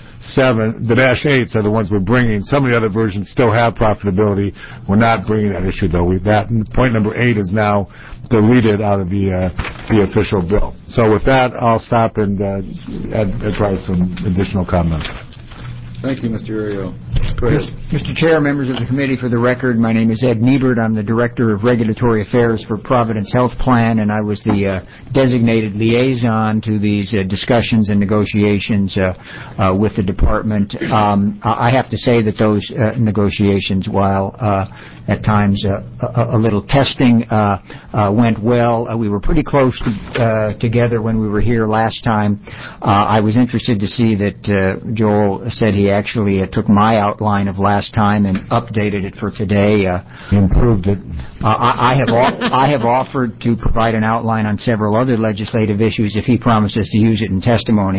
dash 8s are the ones we're bringing. Some of the other versions still have profitability. We're not bringing that issue, though. Point number 8 is now deleted out of the official bill. So with that, I'll stop and add probably some additional comments. Thank you, Mr. Uriel. Go ahead. Mr. Chair, members of the committee, for the record, my name is Ed Niebert. I'm the Director of Regulatory Affairs for Providence Health Plan, and I was the designated liaison to these discussions and negotiations with the department. I have to say that those negotiations, while at times a little testing, went well. We were pretty close together when we were here last time. I was interested to see that Joel said he actually took my outline of last time and updated it for today. Improved it. I have offered to provide an outline on several other legislative issues if he promises to use it in testimony.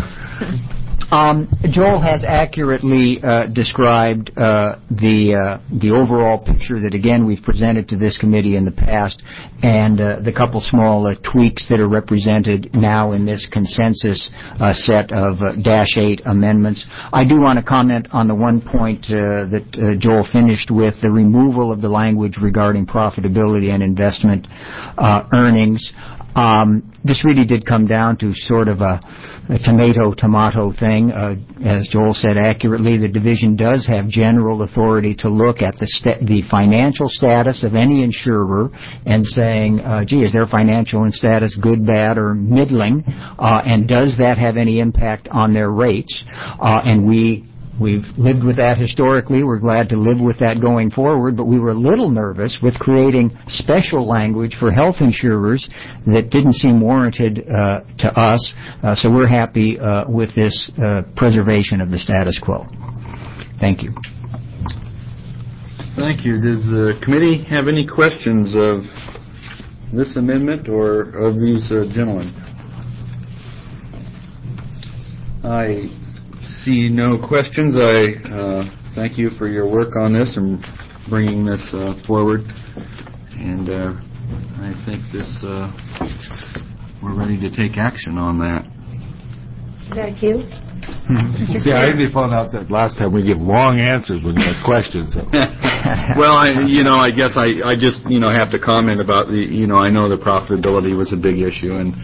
Joel has accurately described the overall picture that, again, we've presented to this committee in the past, and the couple small tweaks that are represented now in this consensus set of Dash 8 amendments. I do want to comment on the one point that Joel finished with, the removal of the language regarding profitability and investment earnings. This really did come down to sort of a tomato thing. As Joel said accurately, the division does have general authority to look at the financial status of any insurer and saying, gee, is their financial status good, bad, or middling, and does that have any impact on their rates? And we've lived with that historically. We're glad to live with that going forward, but we were a little nervous with creating special language for health insurers that didn't seem warranted to us. So we're happy with this preservation of the status quo. Thank you. Thank you. Does the committee have any questions of this amendment or of these gentlemen? I see no questions. I thank you for your work on this and bringing this forward. And I think we're ready to take action on that. Is that you? See, I only found out that last time we give long answers when you ask questions. So. Well, I guess I just have to comment about I know the profitability was a big issue, and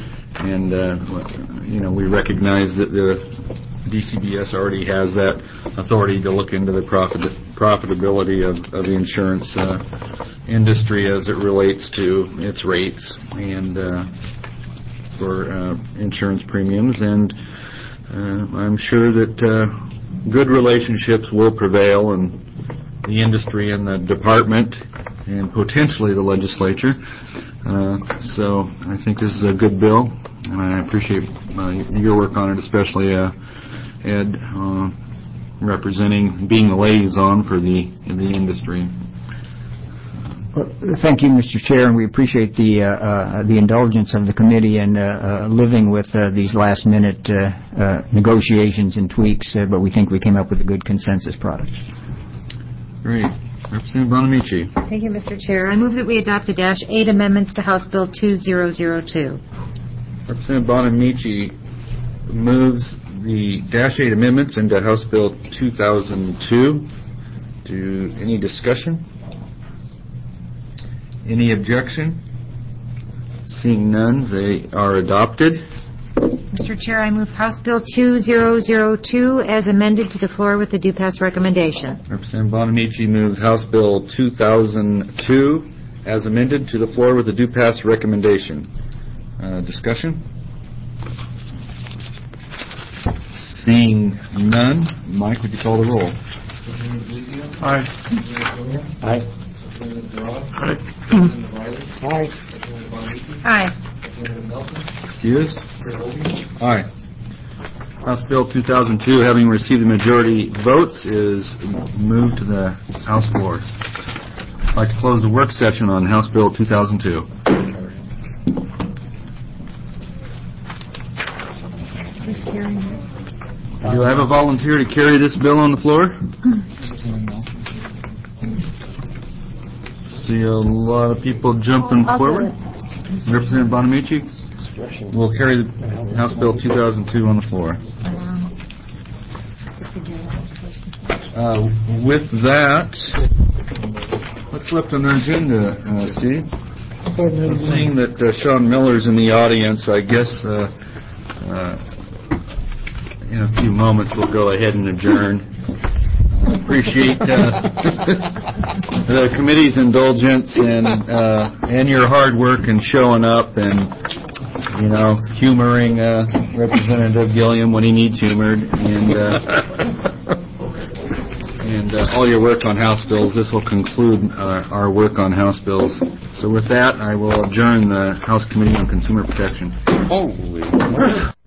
we recognize that the DCBS already has that authority to look into the profitability of the insurance industry as it relates to its rates and for insurance premiums. And I'm sure that good relationships will prevail in the industry and the department and potentially the legislature. So I think this is a good bill, and I appreciate your work on it, especially Ed, being the liaison for the industry. Thank you, Mr. Chair, and we appreciate the indulgence of the committee in living with these last-minute negotiations and tweaks, but we think we came up with a good consensus product. Great. Representative Bonamici. Thank you, Mr. Chair. I move that we adopt the Dash 8 amendments to House Bill 2002. Representative Bonamici moves the Dash 8 amendments into House Bill 2002. Any discussion? Any objection? Seeing none, they are adopted. Mr. Chair, I move House Bill 2002 as amended to the floor with the due pass recommendation. Representative Bonamici moves House Bill 2002 as amended to the floor with the due pass recommendation. Discussion? Seeing none, Mike, would you call the roll? Aye. Aye. Aye. Aye. Excused? Aye. House Bill 2002, having received the majority votes, is moved to the House floor. I'd like to close the work session on House Bill 2002. Do I have a volunteer to carry this bill on the floor? See a lot of people jumping forward. Representative Bonamici will carry the House Bill 2002 on the floor. With that, what's left on our agenda, Steve? Seeing that Sean Miller's in the audience, I guess in a few moments we'll go ahead and adjourn. appreciate the committee's indulgence and your hard work and showing up and, humoring Representative Gilliam when he needs humored, and all your work on House bills. This will conclude our work on House bills. So with that, I will adjourn the House Committee on Consumer Protection. Holy